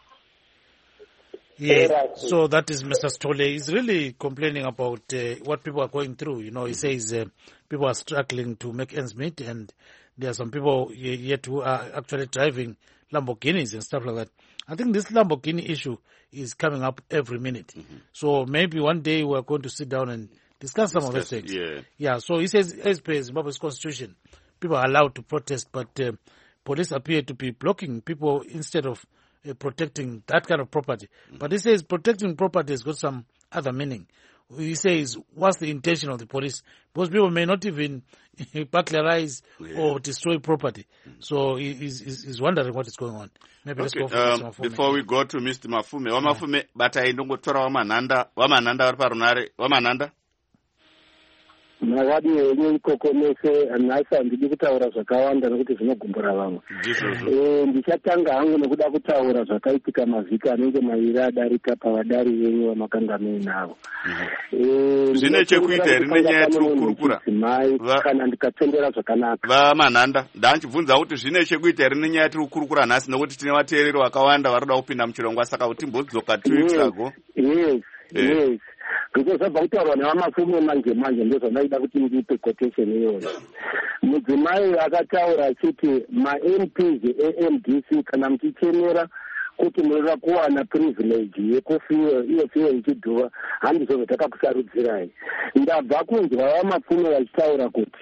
Yeah, right. So that is Mister Stole. He's really complaining about uh, what people are going through. You know, he says uh, people are struggling to make ends meet, and there are some people yet who are actually driving Lamborghinis and stuff like that. I think this Lamborghini issue is coming up every minute. Mm-hmm. So maybe one day we are going to sit down and discuss some discuss, of those things. Yeah. Yeah. So he says, as per Zimbabwe's constitution, people are allowed to protest, but uh, police appear to be blocking people instead of Uh, protecting that kind of property. Mm-hmm. But he says protecting property has got some other meaning. He says, what's the intention of the police? Because people may not even burglarize yeah. or destroy property. Mm-hmm. So he, he's, he's wondering what is going on. Maybe okay. let's go for um, Mister Mafume. Before we go to Mister Mafume, yeah. Mafume, but I don't go to Wamananda, Wamananda, Wamananda, Wamananda. Magadi yenye ikoko nese anasa ndidi kutaura zvakawanda nekuti zvinogumbura vamwe. Eh ndichatanga hangu nekuda kutaura zvakaitika mavhiki anenge mairi adarika pavadari venyu vamakanga muinavo. Eh zvine chekuita here nenyaya yatirikurukura kana ndikatendera zvakanaka. Vamanhanda ndanchibvunza kuti zvine chekuita here nenyaya yatirikurukura nhasi nekuti tine vateereri vakawanda varikuda kupinda muchirongwa saka kuti mbodzoka two weeks ago. Yes. Yes. Because sabva kutaurwa nevamafume manje manje ndozvandaida kuti ndipe quotation iyona. Mudzimai akataura achiti ma-M Ps e-M D C kana muchichemera kuti munoda kuwana privilege yekufiwa iyo fiwa ichidhuva handizvo takakusarudzirai. Ndabva kunzwa vamafume vachitaura kuti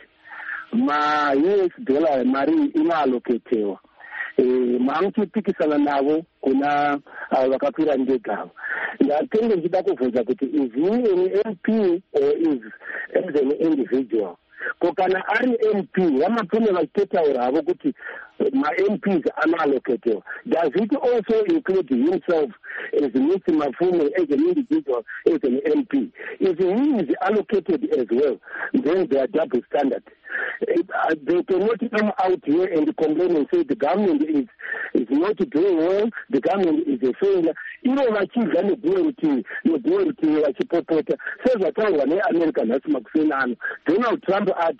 ma-U S dollar mari inoallocatewa. Eh mamuchipikisana navo kuna vakakwira ndegavo. Ndatenge ndichida kubvunza kuti is he an M P or is as an individual? Kokana ari M P vamafume vachitaura havo kuti ma-M Ps anoallocatewa. Does it also include himself as Mister Mafume as an individual, as an M P? If he is allocated as well, then they are double standard. Uh, they cannot come out here and complain and say the government is is not doing well, the government is a failure. You know, like you can do it, you do it like a popota. Says that all one American has Maxine Donald Trump at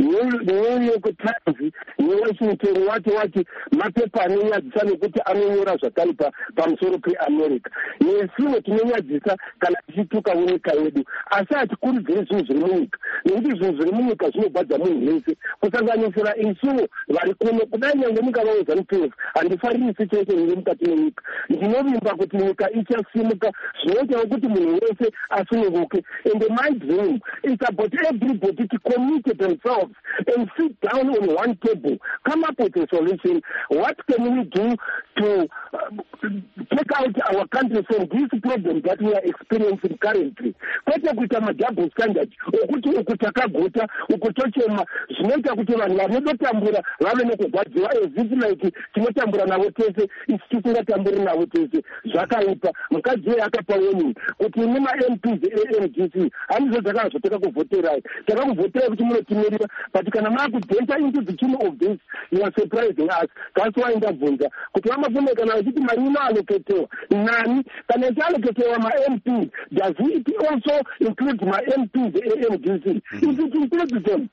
New York Times, New Washington, what what Mapepa Nia San Kuti Amira Satalipa, Pamsoro America. You see what Nia Jita can she took away Kaedu. I said, could this was removed. This was removed as no bad nese kusanganisira insulo vari kuno kudai ngemuka vauzanupf handifariri situation iri mukati menyika ndinovimba kuti nyika ichasimuka zvinoitawo kuti munhu wese asununguke. And my dream is about everybody to commit themselves and sit down on one table, come up with a solution. What can we do to uh, take out our country from this problem that we are experiencing currently? Kwete kuita madouble standard okuti ukutakagota ukutochema zvinoita kuti vanhu vanototambura vave nekugwadziwa ezviti like tinotambura navo tese isi tisingatamburi navo tese zvakaipa. Mukadzi uyo akapa warning kuti imi ma-M Ps e-M D C handizvo dzakazvo takakuvhoterai takakuvhoterai kuti munotimirira but kana maakudenta into the tune of this you are surprising us. That's why ndabvunza kuti vamafume kana vachiti mari inoallocatewa nani kana ichiallocatewa ma-M Ps does it also include ma-M Ps e-M D C? If it includes them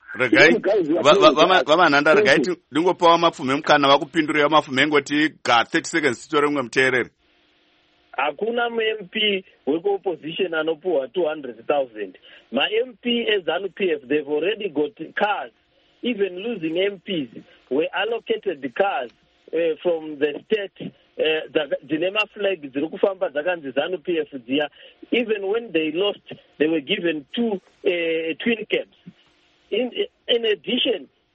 vamanhanda regai ndingopa vamapfume mukana vakupindurira vamapfume engoti ga thirty seconds titore mumwe muteereri. Hakuna M P weko-opposition anopuwa two hundred thousand. Ma-M P eZANU-P F, they've already got cars. Even losing M Ps were allocated the cars uh, from the state. Dinema uh, flag zirikufamba dzakanzi ZANU-P F dziya. Even when they lost, they were given two uh, twin cabs. In, in addition,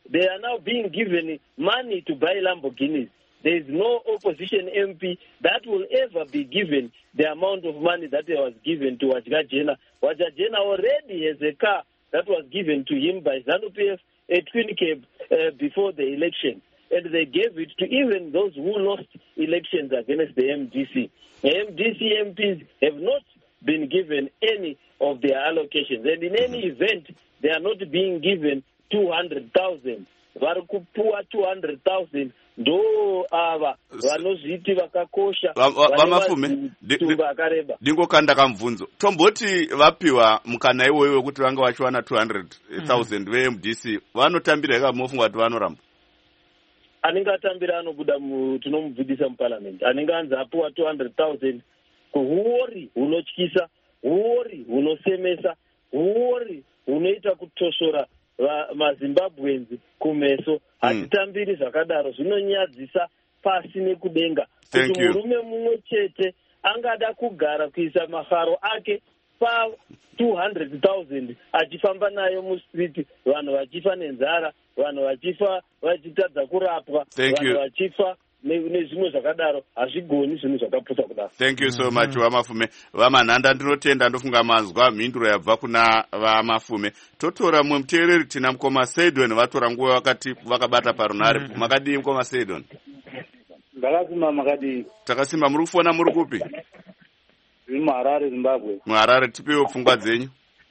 they are now being given money to buy Lamborghinis. There is no opposition M P that will ever be given the amount of money that was given to Wajajena. Wajajena already has a car that was given to him by ZANU-P F, a twin cab, uh, before the election. And they gave it to even those who lost elections against the M D C. The M D C M Ps have not been given any of their allocations. And in any event, they are not being given two hundred thousand. Varikupua two hundred thousand. Do ava vanozviti vakakosha vamafume ndingokanda kamubvunzo tomboti vapiwa mukana iwoyo wekuti vanga vachiwana two hundred thousand mm. ve-M D C vanotambira ika mofunga kuti vanoramba anenge atambira anobuda tinomubvudisa muparliament anenge anzi apiwa two hundred thousand kuhuori hunotyisa huori hunosemesa huori hunoita kutosora mazimbabwenzi kumeso hatitambiri zvakadaro zvinonyadzisa pasi nekudenga kuti murume mumwe chete angada kugara kuisa maharo ake pa two hundred thousand achifamba nayo mustriti vanhu vachifa nenzara vanhu vachifa vachitadza kurapwa vanhu vachifa nezvimwe zvakadaro hazvigoni zvinhu zvakapusa kudaro. Thank you so much Vamafume. Vamanhanda ndinotenda ndofunga manzwa mhinduro yabva kuna Vamafume. Totora mumwe muteereri tina mukoma Saidon vatora nguva vakati vakabata parunhare. Makadii mukoma Saidon? Ndakasimba makadii. Takasimba muri kufona muri kupi? Muri muHarare Zimbabwe. muHarare tipewo pfungwa dzenyu.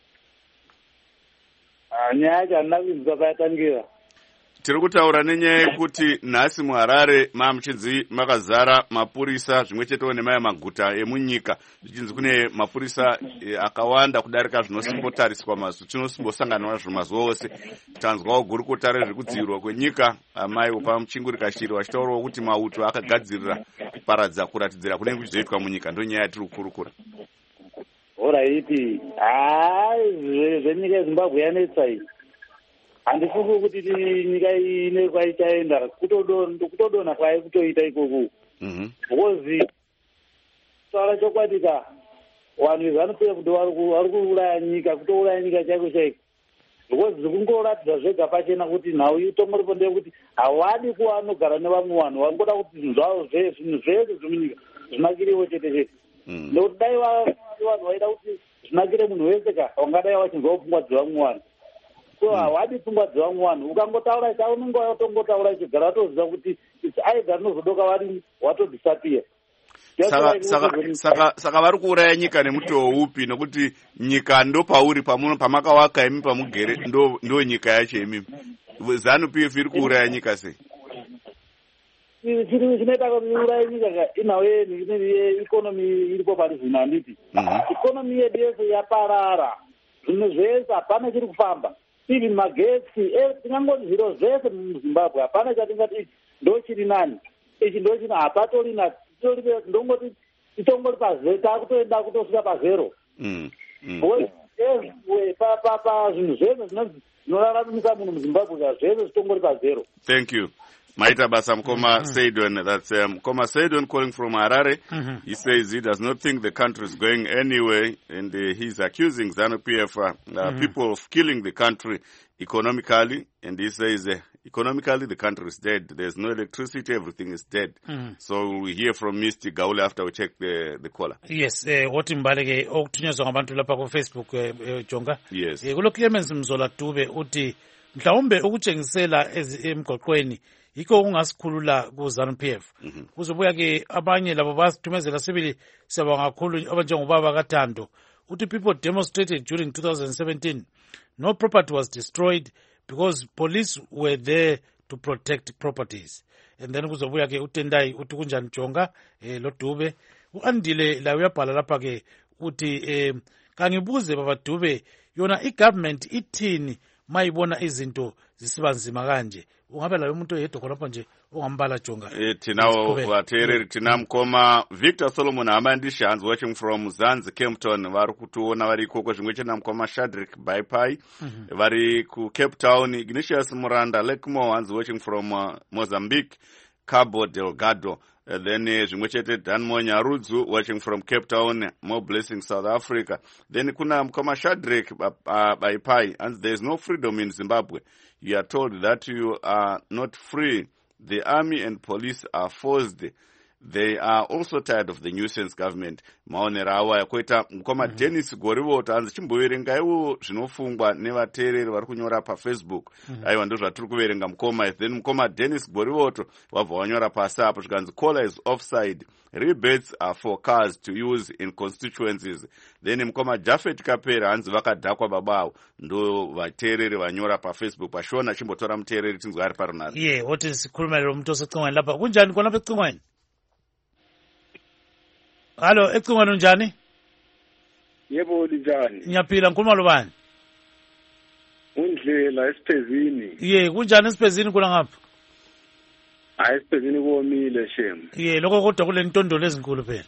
Nyaya yacho handina kuinzwa payatangira. Tiri kutaura nenyaya yekuti nhasi muHarare mamuchinzi makazara mapurisa zvimwe chetewo nemaya maguta emunyika zvichinzi kune mapurisa e, akawanda kudarika zvinosimbotariswa mazu tinosimbosangana nazvo mazuva ose. Tanzwawo gurukota rezvekudzivirwa kwenyika amai pamuchingurika shiri vachitaurawo kuti mauto akagadzirira kuparadza kuratidzira kune kuchizoitwa munyika ndo nyaya yatiri kukurukura. Oraiti hai zvenyika yeZimbabwe yanetsa iyi handifungi kuti nyika ine kwaichaenda kutodona kwai kutoita ikoko because taura chokwatika vanhu vezANU-P F ndo vari kuuraya nyika kutouraya nyika chaiko chaiko because zikungoratidza zvega pachena kuti nhau itomoripo ndeyekuti havadi kuva vanogara nevamwe vanhu vangoda kuti zvinhu zvavo zvinhu zvese zvemunyika zvinakiriwo chete chete nekuti dai vanhu vaida kuti zvinakire munhu wese ka vangadai vachinzwawo pfungwa dzevamwe vanhu so havadi pfungwa dzevamwe vanhu ukangotaura cha unenge watongotaura chigara watoziva kuti aidha rinozodoka vari watodisappear. Saka, saka, saka, saka vari kuuraya nyika nemutoo upi nokuti nyika ndo pauri pamakawaka imi pamugere ndo, ndo nyika yacho imimi ZANU-P F iri kuuraya nyika sei? chiri chinoita kuti uraya nyika inawo ikonomi iripo pari zvino handiti ikonomi yedu yese yaparara zvinhu zvese hapana chiri kufamba even magetsi tingangoti zviro zvese muZimbabwe hapana chatingati ndo chiri nani ichi ndo chino hapatorina ndongoti titongori pazero takutoenda kutosvika pazero zvinhu zvese zvinoraramisa munhu muZimbabwe zvese zvitongori pazero. Thank you. Maita basa mkoma Saidon, that's um, mkoma Saidon calling from Harare. Mm-hmm. He says he does not think the country is going anywhere, and uh, he's accusing ZANU-P F uh, uh, mm-hmm. people of killing the country economically, and he says uh, economically the country is dead. There's no electricity, everything is dead. Mm-hmm. So we hear from Mister Gaule after we check the the caller. Yes, what imbaleke okuthunyezwa ngabantu lapha ku Facebook Jonga. Yes. Kulo Clemens Mzola Dube uthi mhlawumbe ukutshengisela emgqoqweni yikho ungasikhulula ku ZANU-P F. Kuzobuya ke abanye labo basithumezela sibili siyabonga kakhulu abanjengobaba kaThando uthi people demonstrated during two thousand seventeen. No property was destroyed because police were there to protect properties. And then kuzobuya ke uTendai uthi kunjani Jonga eh lo Dube uandile la uyabhala lapha ke uthi eh kangibuze baba Dube yona igovernment ithini mayibona izinto zisiba nzima kanje ungabe layo umuntu oyedwa khonapha nje ungambala Jonga. Eh tinawo watereri tinamkoma Victor Solomon Amandishi hands watching from Zanzi Kempton vari kutuona vari ikoko zvimwe chete namkoma Shadrack Baipai mm-hmm. vari ku Cape Town. Ignatius Muranda Lekmo hands watching from uh, Mozambique. Cabo Delgado. Uh, then uh, zvimwe chete Danmo Nyarudzu watching from Cape Town, more blessings South Africa. Then kuna mkoma Shadrack uh, Baipai, and there is no freedom in Zimbabwe. You are told that you are not free. The army and police are forced. They are also tired of the nuisance government. Maonera awa yakuita mkoma mm -hmm. Dennis Gorivota anzi chimboverenga iwo zvinofungwa nevateereri vari kunyora paFacebook. Mm -hmm. Aiwa ndizvo zvatiri kuverenga mukoma. Then mukoma Dennis Gorivoto wabva wanyora pasi apo zvikanzi caller is offside. Rebates are for cars to use in constituencies. Then mukoma Jafet Kapera hanzi vakadhakwa babavo ndo vateereri vanyora paFacebook. Pashona chimbotora muteereri tinzwa ari parunhare. Ye, what is khulumalelo umuntu osecingweni lapha. Kunjani khona lapha ecingweni? Hallo, ecingweni unjani? Yebo linjani? Ngiyaphila, ngikhuluma lobani? Undlela esiphezini. Ye, kunjani esiphezini kula ngapha? Hayi esiphezini komile shem. Ye, lokho kodwa kule ntondolo ezinkulu phela.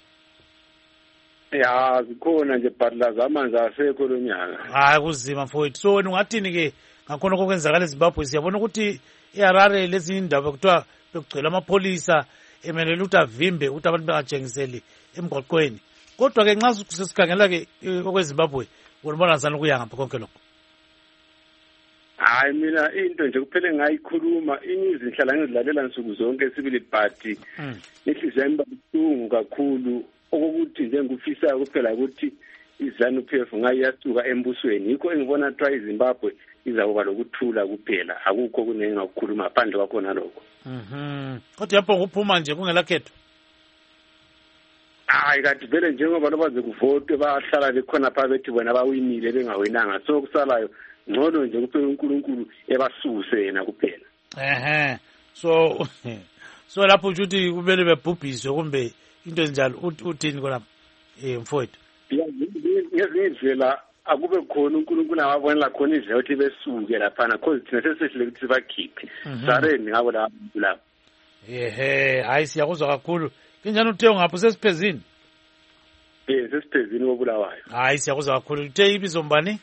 Ya, zikhona nje bhadla zamanzi asekho lonyaka. Hayi kuzima mfowethu. So wena ungathini ke ngakhona okwenzakala eZimbabwe? Siyabona ukuthi eHarare lezi indaba kuthiwa bekugcwele amapholisa emelele ukuthi avimbe ukuthi abantu bengajengiseli emgwaqweni. Kodwa ke nxa sesikhangela ke okweZimbabwe ubona ngani kuya ngapha konke lokho? Hayi mina into nje kuphele ngayikhuluma inyuzi ngihlala ngizilalela nsuku zonke sibili party. Inhliziyo yami ibuhlungu kakhulu okuthi nje ngufisa kuphela ukuthi iZANU P F ngayasuka embusweni. Yikho engibona try iZimbabwe izakuba lokuthula kuphela. Akukho kunenga ukukhuluma phandle kwakho nalokho. Mhm. Kodwa yapho ngokuphuma nje kungela khetho. Hayi kanti vele njengoba lobaze kuvote bahlala bekhona pha bethi bona bawinile bengawinanga. So kusalayo ngcono nje kuphela uNkulunkulu ebasuse yena kuphela. Ehe. So so lapho uthi kumele bebhubhiswe kumbe into enjalo uthini khona eh mfowethu? Ngezindlela akube khona uNkulunkulu ababonela khona indlela ukuthi besuke lapha na cause thina sesihle ukuthi bakhiphe. Sareni ngabo lapho lapho. Ehe, hayi siyakuzwa kakhulu. Kinjani uthe ngapho sesiphezini? Eh, sesiphezini wobulawayo. Hayi siyakuzwa kakhulu. Uthe ibizo mbani?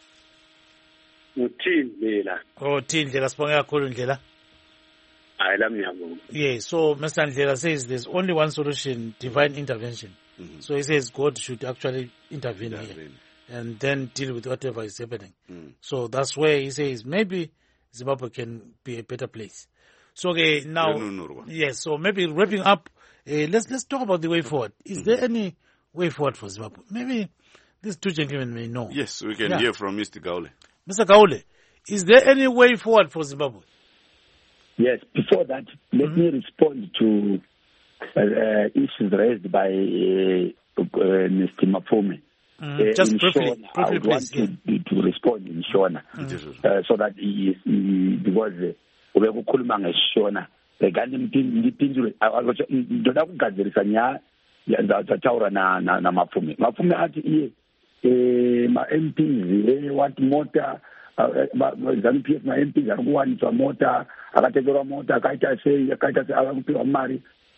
Uthindlela. Oh, Thindlela sibonge kakhulu Ndlela. Hayi lami ngiyabonga. Yeah, so Mister Ndlela says there's only one solution, divine intervention. Mm-hmm. So he says God should actually intervene, intervene here and then deal with whatever is happening. Mm. So that's where he says maybe Zimbabwe can be a better place. So okay, now, no, no, no. Yes, so maybe wrapping up, uh, let's let's talk about the way forward. Is mm-hmm. there any way forward for Zimbabwe? Maybe these two gentlemen may know. Yes, we can yeah. hear from Mister Gaule. Mister Gaule, is there any way forward for Zimbabwe? Yes, before that, let mm-hmm. me respond to uh, uh, issues raised by uh, uh, Mister Mapfume. Mm, uh, just briefly, Shona, briefly, I would please, want yeah. to, to respond in Shona, mm-hmm. uh, so that he is, he, because ubekukhuluma ngeshona regarding ngipindule ndoda kugadzirisa nya yataura na na, na Mapfume. Mapfume ati iye eh ma M Ps eh what mota ZANU P F ma M Ps ari kuwaniswa mota akatekerwa mota akaita sei akaita sei akakupiwa mari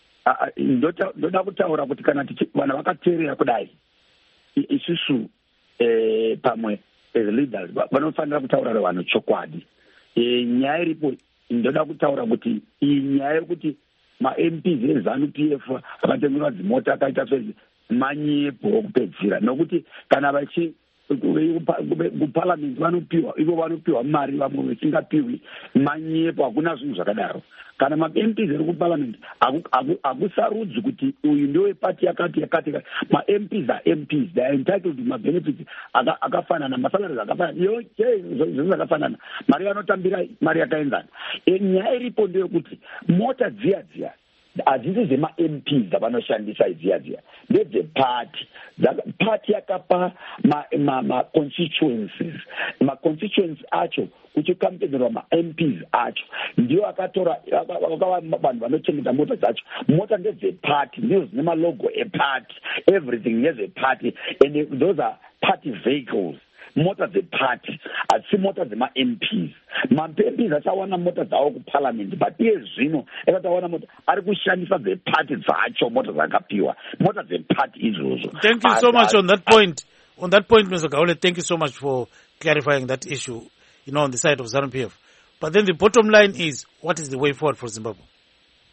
ndoda kutaura kuti kana vana vakateerera kudai isusu eh pamwe as leaders vanofanira kutaura vanhu chokwadi. Nyaya iripo ndoda kutaura kuti iyi nyaya yekuti ma-M Ps eZANU P F akatengerwa dzimota akaita sei manyepo okupedzisira nokuti kana vachi kuparliament vanopiwa ivo vanopiwa mari vamwe vasingapiwi manyepo hakuna zvinhu zvakadaro. Kana ma-M Ps eri kuparliament hakusarudzi kuti uyu ndewe pati yakati yakati. Ma-M Ps are M Ps, they are entitled to ma-benefits akafanana, masalaries akafanana, yoke zvinhu zvakafanana, mari vanotambira mari yakaenzana. Nyaya iripo ndeyekuti mota dziya dziya hadzisi dzema-M Ps dzavanoshandisa dziya dziya, ndedzepati. Pati yakapa ma-constituencies, ma-constituencies acho uchikampedzerwa ma-M Ps acho ndio akatora vanhu vanochengeta mota dzacho. Mota ndedzepati, ndizo dzine malogo epati, everything ndezepati, and those are party vehicles. Mota dzepati hadzisi mota dzema-M Ps. Ma-M Ps achawana mota dzawo kuparliament, but iye zvino akatawana mota ari kushandisa dzepati dzacho, mota dzakapiwa, mota dzepati izvozvo. Thank you so much on that point. On that point, Mister Gaule, thank you so much for clarifying that issue, you know, on the side of ZANU P F. But then the bottom line is, what is the way forward for Zimbabwe?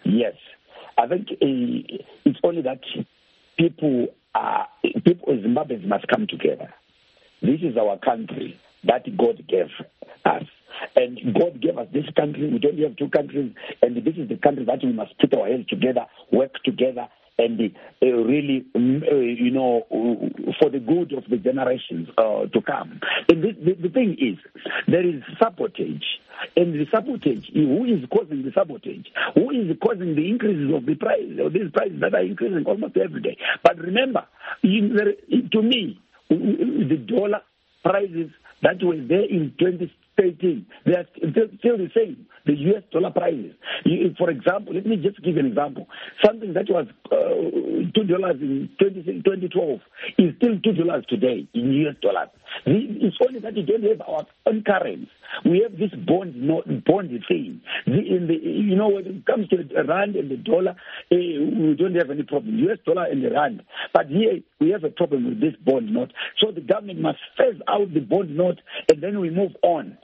Yes. I think uh, it's only that people, are, people, Zimbabweans must come together. This is our country that God gave us. And God gave us this country. We don't have two countries. And this is the country that we must put our heads together, work together, and uh, really, uh, you know, uh, for the good of the generations uh, to come. And the, the, the thing is, there is sabotage. And the sabotage, who is causing the sabotage? Who is causing the increases of the price, of these prices that are increasing almost every day? But remember, in the, to me, the dollar prices that were there in twenty thirteen, they are still the same, the U S dollar prices. For example, let me just give an example. Something that was uh, two dollars in twenty twelve is still two dollars today in U S dollars. It's only that we don't have our own currency. We have this bond, not bond thing. The, in the, you know, when it comes to the rand and the dollar, uh, we don't have any problem. U S dollar and the rand. But here we have a problem with this bond note. So the government must phase out the bond note, and then we move on.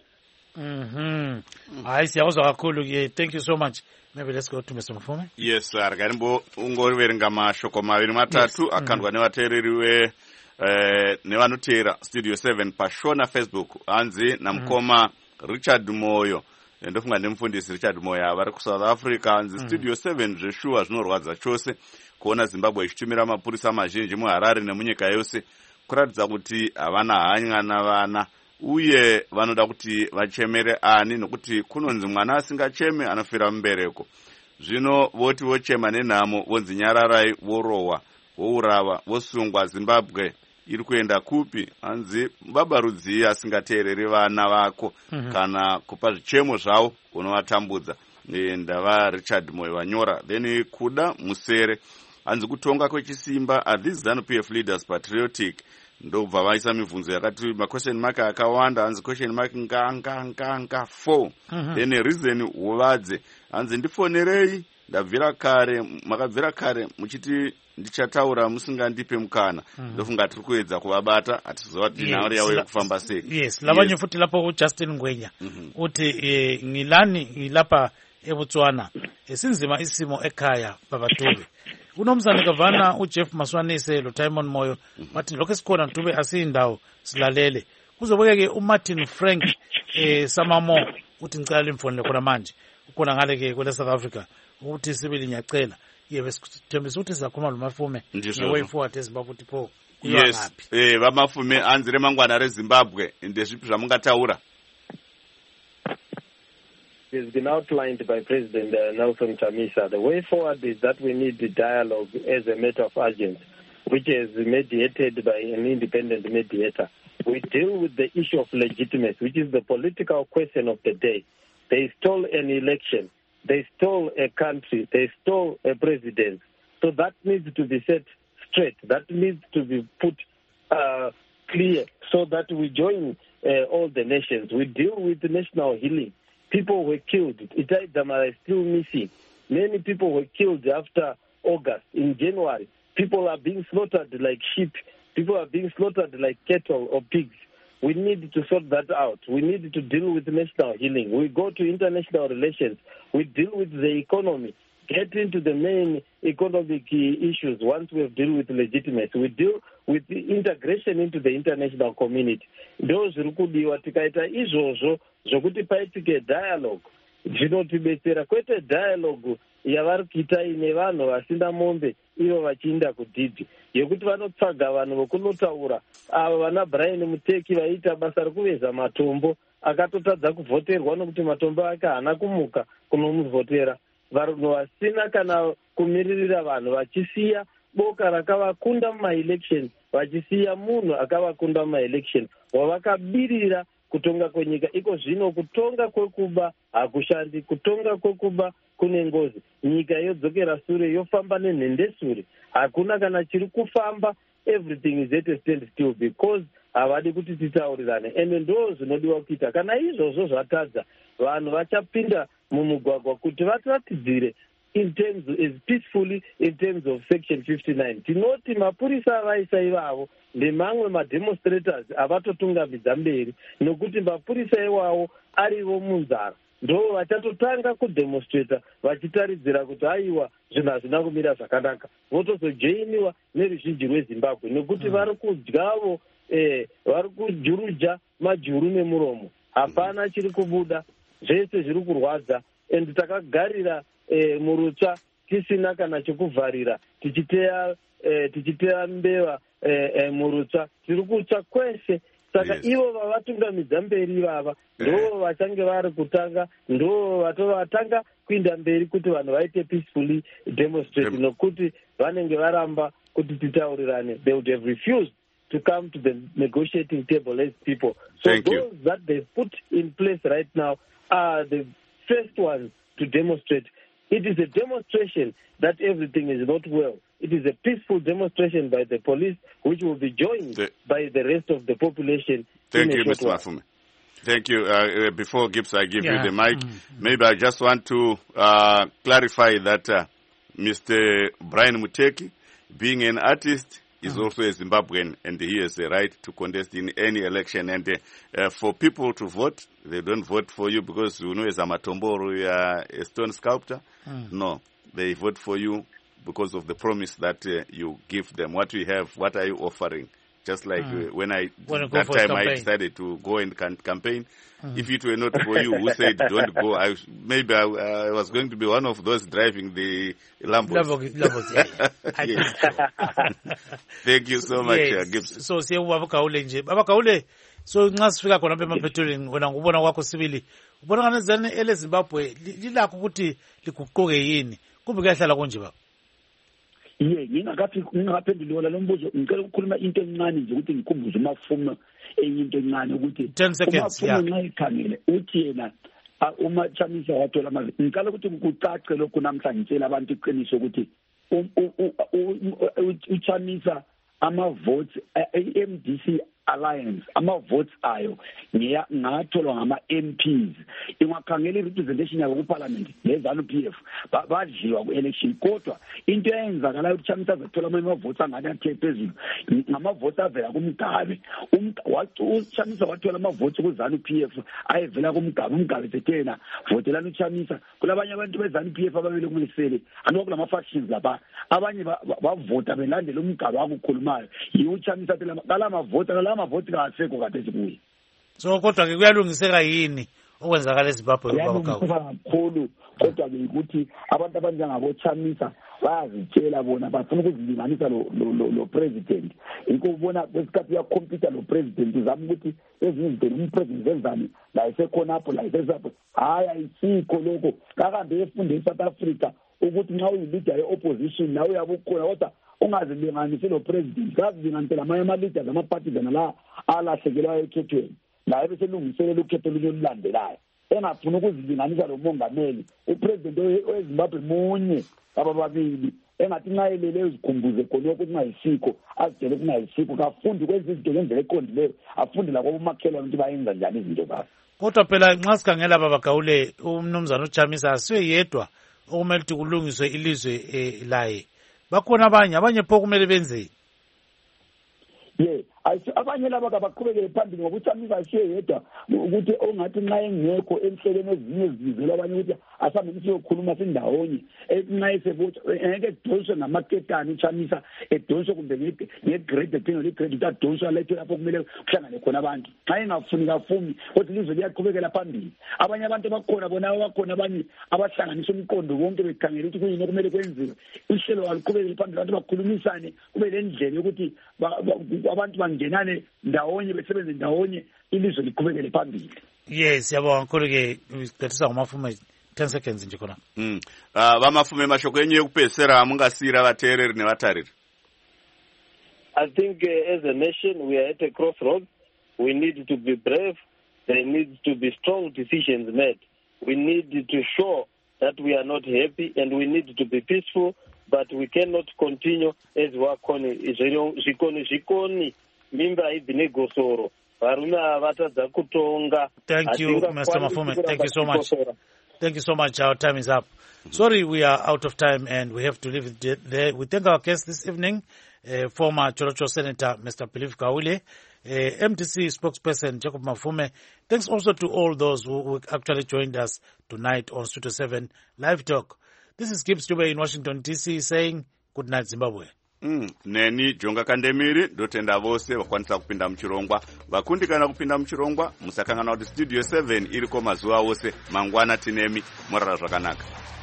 Mm-hmm. I see. Also, thank you so much. Maybe let's go to Mister Mufome. Yes, sir. Garimbo ungoriverenga mashoko maviri matatu akandwa nevateereri we eh, nevanotera Studio seven pashona Facebook anzi namukoma Richard Moyo ndofunga ndemufundisi Richard Moyo avari kuSouth Africa anzi Studio seven zveshuwa zvinorwadza chose kuona Zimbabwe ichitumira mapurisa mazhinji muHarare nemunyika yose kuratidza kuti havana hanya navana uye vanoda kuti vachemere ani nokuti kunonzi mwana asingacheme anofira mubereko. Zvino voti vochema nenhamo vonzi nyararai vorowa vourava vosungwa. Zimbabwe iri kuenda kupi? Hanzi baba Rudziye asingateereri vana vako mm-hmm. kana kupa zvichemo zvavo unovatambudza. Ndava Richard Moyo vanyora. Then kuda musere hanzi kutonga kwechisimba are these ZANU-P F leaders patriotic? Ndobva vaisa mibvunzo yakati ma question mark akawanda hanzi question mark nga nga nga nga four. Mm-hmm. Then reason uvadze hanzi ndifonerei ndabvira kare makabvira kare muchiti ndichataura musingandipe mukana. Mm-hmm. Ndofunga tiri kuedza kuvabata atizovati yes, nauri yawo yekufamba sei. Yes, lavanye futi lapo Justin Ngwenya uti eh, ngilani ilapa eBotswana esinzima isimo ekhaya babatube. Unomzana Gavana uJeff Maswanise lo Timon Moyo bathi lokho sikhona Ntube asindawo silalele kuzobekeke uMartin Frank eh Samamo uthi ngicela imfonele khona manje ukona ngale ke kwele South Africa uthi sibili nyacela yebe sithembisa ukuthi sizakhoma lo Mafume way forward eZimbabwe uthi pho yes eh bamafume anzire mangwana reZimbabwe ndezvipi zvamungataura? Has been outlined by President uh, Nelson Chamisa. The way forward is that we need the dialogue as a matter of urgency, which is mediated by an independent mediator. We deal with the issue of legitimacy, which is the political question of the day. They stole an election. They stole a country. They stole a president. So that needs to be set straight. That needs to be put uh, clear so that we join uh, all the nations. We deal with the national healing. People were killed. Itaidama is still missing. Many people were killed after August. In January, people are being slaughtered like sheep. People are being slaughtered like cattle or pigs. We need to sort that out. We need to deal with national healing. We go to international relations. We deal with the economy. Get into the main economic issues once we have dealt with legitimacy. We deal with the integration into the international community. Those rukudiwa tikaita izvozvo zvokuti paitike dialogue zvinotibetsera kwete dialogue yavari kuita ine vanhu vasina mombe ivo vachiinda kudhidhi yekuti vanotsvaga vanhu vokunotaura ava vana Brian Muteki vaiita basa rekuveza matombo akatotadza kuvhoterwa nokuti matombo ake haana kumuka kunomuvhotera. Vanhu vasina kana kumiririra vanhu vachisiya boka rakavakunda mumaelection vachisiya munhu akavakunda mumaelection wavakabirira kutonga kwenyika. Iko zvino kutonga kwekuba hakushandi, kutonga kwekuba kune ngozi. Nyika yodzokera sure, yofamba nenhende sure. Hakuna kana chiri kufamba, everything is at a stand still because havadi kuti titaurirane. Ende ndo zvinodiwa kuita. Kana izvozvo zvatadza, vanhu vachapinda mumugwagwa kuti vatiratidzire in terms as peacefully in terms of section fifty-nine. Tinoti mapurisa vaisa ivavo nemamwe mademonstrators avatotungamidza mberi nokuti mapurisa iwawo arivo munzara ndo vachatotanga kudemonstrata vachitaridzira kuti aiwa zvinhu hazvina kumira zvakanaka, votozojoiniwa neruzhinji rwezimbabwe nekuti mm. vari kudyavo eh, vari kujuruja majuru nemuromo, hapana chiri kubuda, zvese zviri kurwadza. And takagarira eh, murutsva tisina kana chekuvharira, tichiteya eh, tichiteya mbeva eh, eh, murutsva tiri kutsva kwese. Saka yes. ivo vavatungamidza mberi vava ndo yeah. vachange vari kutanga, ndo vatovatanga kuinda mberi kuti vanhu vaite peacefully demonstrate, Dem- nokuti vanenge varamba kuti titaurirane. They would have refused to come to the negotiating table as people. So Thank those you. that they put in place right now are the first ones to demonstrate. It is a demonstration that everything is not well. It is a peaceful demonstration by the police, which will be joined the, by the rest of the population. Thank you, Mister Mafume. Thank you. Uh, before Gibbs, I give yeah. you the mic. Mm-hmm. Maybe I just want to uh, clarify that uh, Mister Brian Muteki, being an artist, is mm-hmm. also a Zimbabwean, and he has a right to contest in any election. And uh, for people to vote, they don't vote for you because you know as a Matomboro, you are a stone sculptor. Mm. No, they vote for you because of the promise that uh, you give them. What we have, what are you offering? Just like mm. uh, when I, when that time I decided to go and can campaign. Mm. If it were not for you who said don't go, I, maybe I, uh, I was going to be one of those driving the Lambos. Lambos, yeah, yeah. Thank you so much, yes. uh, Gibbs. So, siye Baba Kaule nje. Baba Kaule, so nxa sifika khona phe maphethelweni wena ngubona kwakho sibili. Ubona kanizane ele Zimbabwe lilakho ukuthi liguquke yini? Kumbe kuyahlala konje baba? Ye, ngingakathi ngingaphendula lo mbuzo, ngicela ukukhuluma into encane nje ukuthi ngikhumbuze Mafume enye into encane ukuthi ten seconds yeah. Nxa ikhangele uthi yena uma Chamisa wathola amazi, ngicela ukuthi kucace lokhu namhlanje ngitshela abantu iqiniso ukuthi uChamisa ama votes i-M D C Alliance ama votes ayo ngatholwa ngama M Ps ingakhangela i-representation yabo ku-parliament nezanu P F badliwa ku-election, kodwa into eyenzakalayo ukuthi Chamisa zathola ama votes angane athe phezulu ngama votes avela kumgabe. uChamisa wathola ama votes kuzanu P F ayevela kumgabe, umgabe sethena votelana uChamisa. Kulabanye abantu bezanu P F ababele kulisele anoko kulama factions lapha, abanye bavota belandela umgabe akukhulumayo yiwo uChamisa phela kalama vote kalama vote kasekho kade sibuye. So kodwa ke kuyalungiseka yini okwenzakala eZimbabwe baba kakhulu? Kakhulu kodwa ke ukuthi abantu abanjengabo Chamisa bayazitshela bona bafuna ukuzilinganisa lo lo lo president. Inko ubona kwesikhathi ya computer lo president uzama ukuthi ezinye izinto umpresident enzani la isekhona apho la isesapho hayi ayisikho lokho kakambe efunde eSouth Africa ukuthi nxa uyi-leader ye-opposition nawe uyabukhona kodwa ungazilinganisi lo president. Kazilinganisela amanye ama-leaders ama-partisana la alahlekelwayo ekhethweni naye beselungiselela ukhetho olunye olulandelayo, engafuni ukuzilinganisa lo mongameli. Upresident weZimbabwe munye abababili engathi nxa elele ezikhumbuze khona ukuthi kungayisikho azitshele kungayisikho, kafundi kwenza izinto ngendlela eqondileyo, afunde labo bomakhelwane ukuthi bayenza njani izinto zabo. Kodwa phela nxa sikhangela baba Kaule umnumzana uChamisa asiwe yedwa okumele ukuthi kulungiswe ilizwe eh, laye, bakhona abanye abanye pho kumele benzeni. Ye abanye laba kabaqhubekele phambili ngokuthi Chamisa asiye yedwa ukuthi ongathi nxa engekho emhleleni ezinye izizelo abanye ukuthi asambe siyokhuluma sindawonye nxa esebotha engeke edonswe ngamaketani Chamisa edonswe kumbe ngegrade thina legrade adonswa lethe lapho kumele kuhlangane khona abantu. Xa engafuni kafumi kodwa ilizwe liyaqhubekela phambili. Abanye abantu bakhona bona bakhona abanye abahlanganisa umqondo wonke bekhangela ukuthi kuyini okumele kwenziwe, uhlelo aluqhubekele phambili, abantu bakhulumisane kube lendlela yokuthi abantu bangenane ndawonye besebenze ndawonye ilizwe liqhubekele phambili. Yes, yabonga kakhulu ke sicethisa ngoMafume ten seconds nje khona. Mm. Ah baMafume mashoko enye yokupesera mungasira abatereri nevatariri. I think uh, as a nation we are at a crossroads. We need to be brave. There needs to be strong decisions made. We need to show that we are not happy and we need to be peaceful, but we cannot continue as wakoni zvikoni zvikoni mimba ibine gosoro varume vatadza kutonga. Thank you Mister Mafume, thank you so much. Thank you so much. Our time is up. Sorry, we are out of time and we have to leave it there. We thank our guests this evening, uh, former Cholocho Senator Mister Philip Kaule, uh, M D C spokesperson Jacob Mafume. Thanks also to all those who, who actually joined us tonight on Studio seven Live Talk. This is Gibbs Dube in Washington, D C saying good night, Zimbabwe. Mm, neni Jonga Kandemiri ndotenda vose vakwanisa kupinda muchirongwa. Vakundikana kupinda muchirongwa musakangana kuti Studio seven iriko mazuva ose mangwana tinemi morara zvakanaka.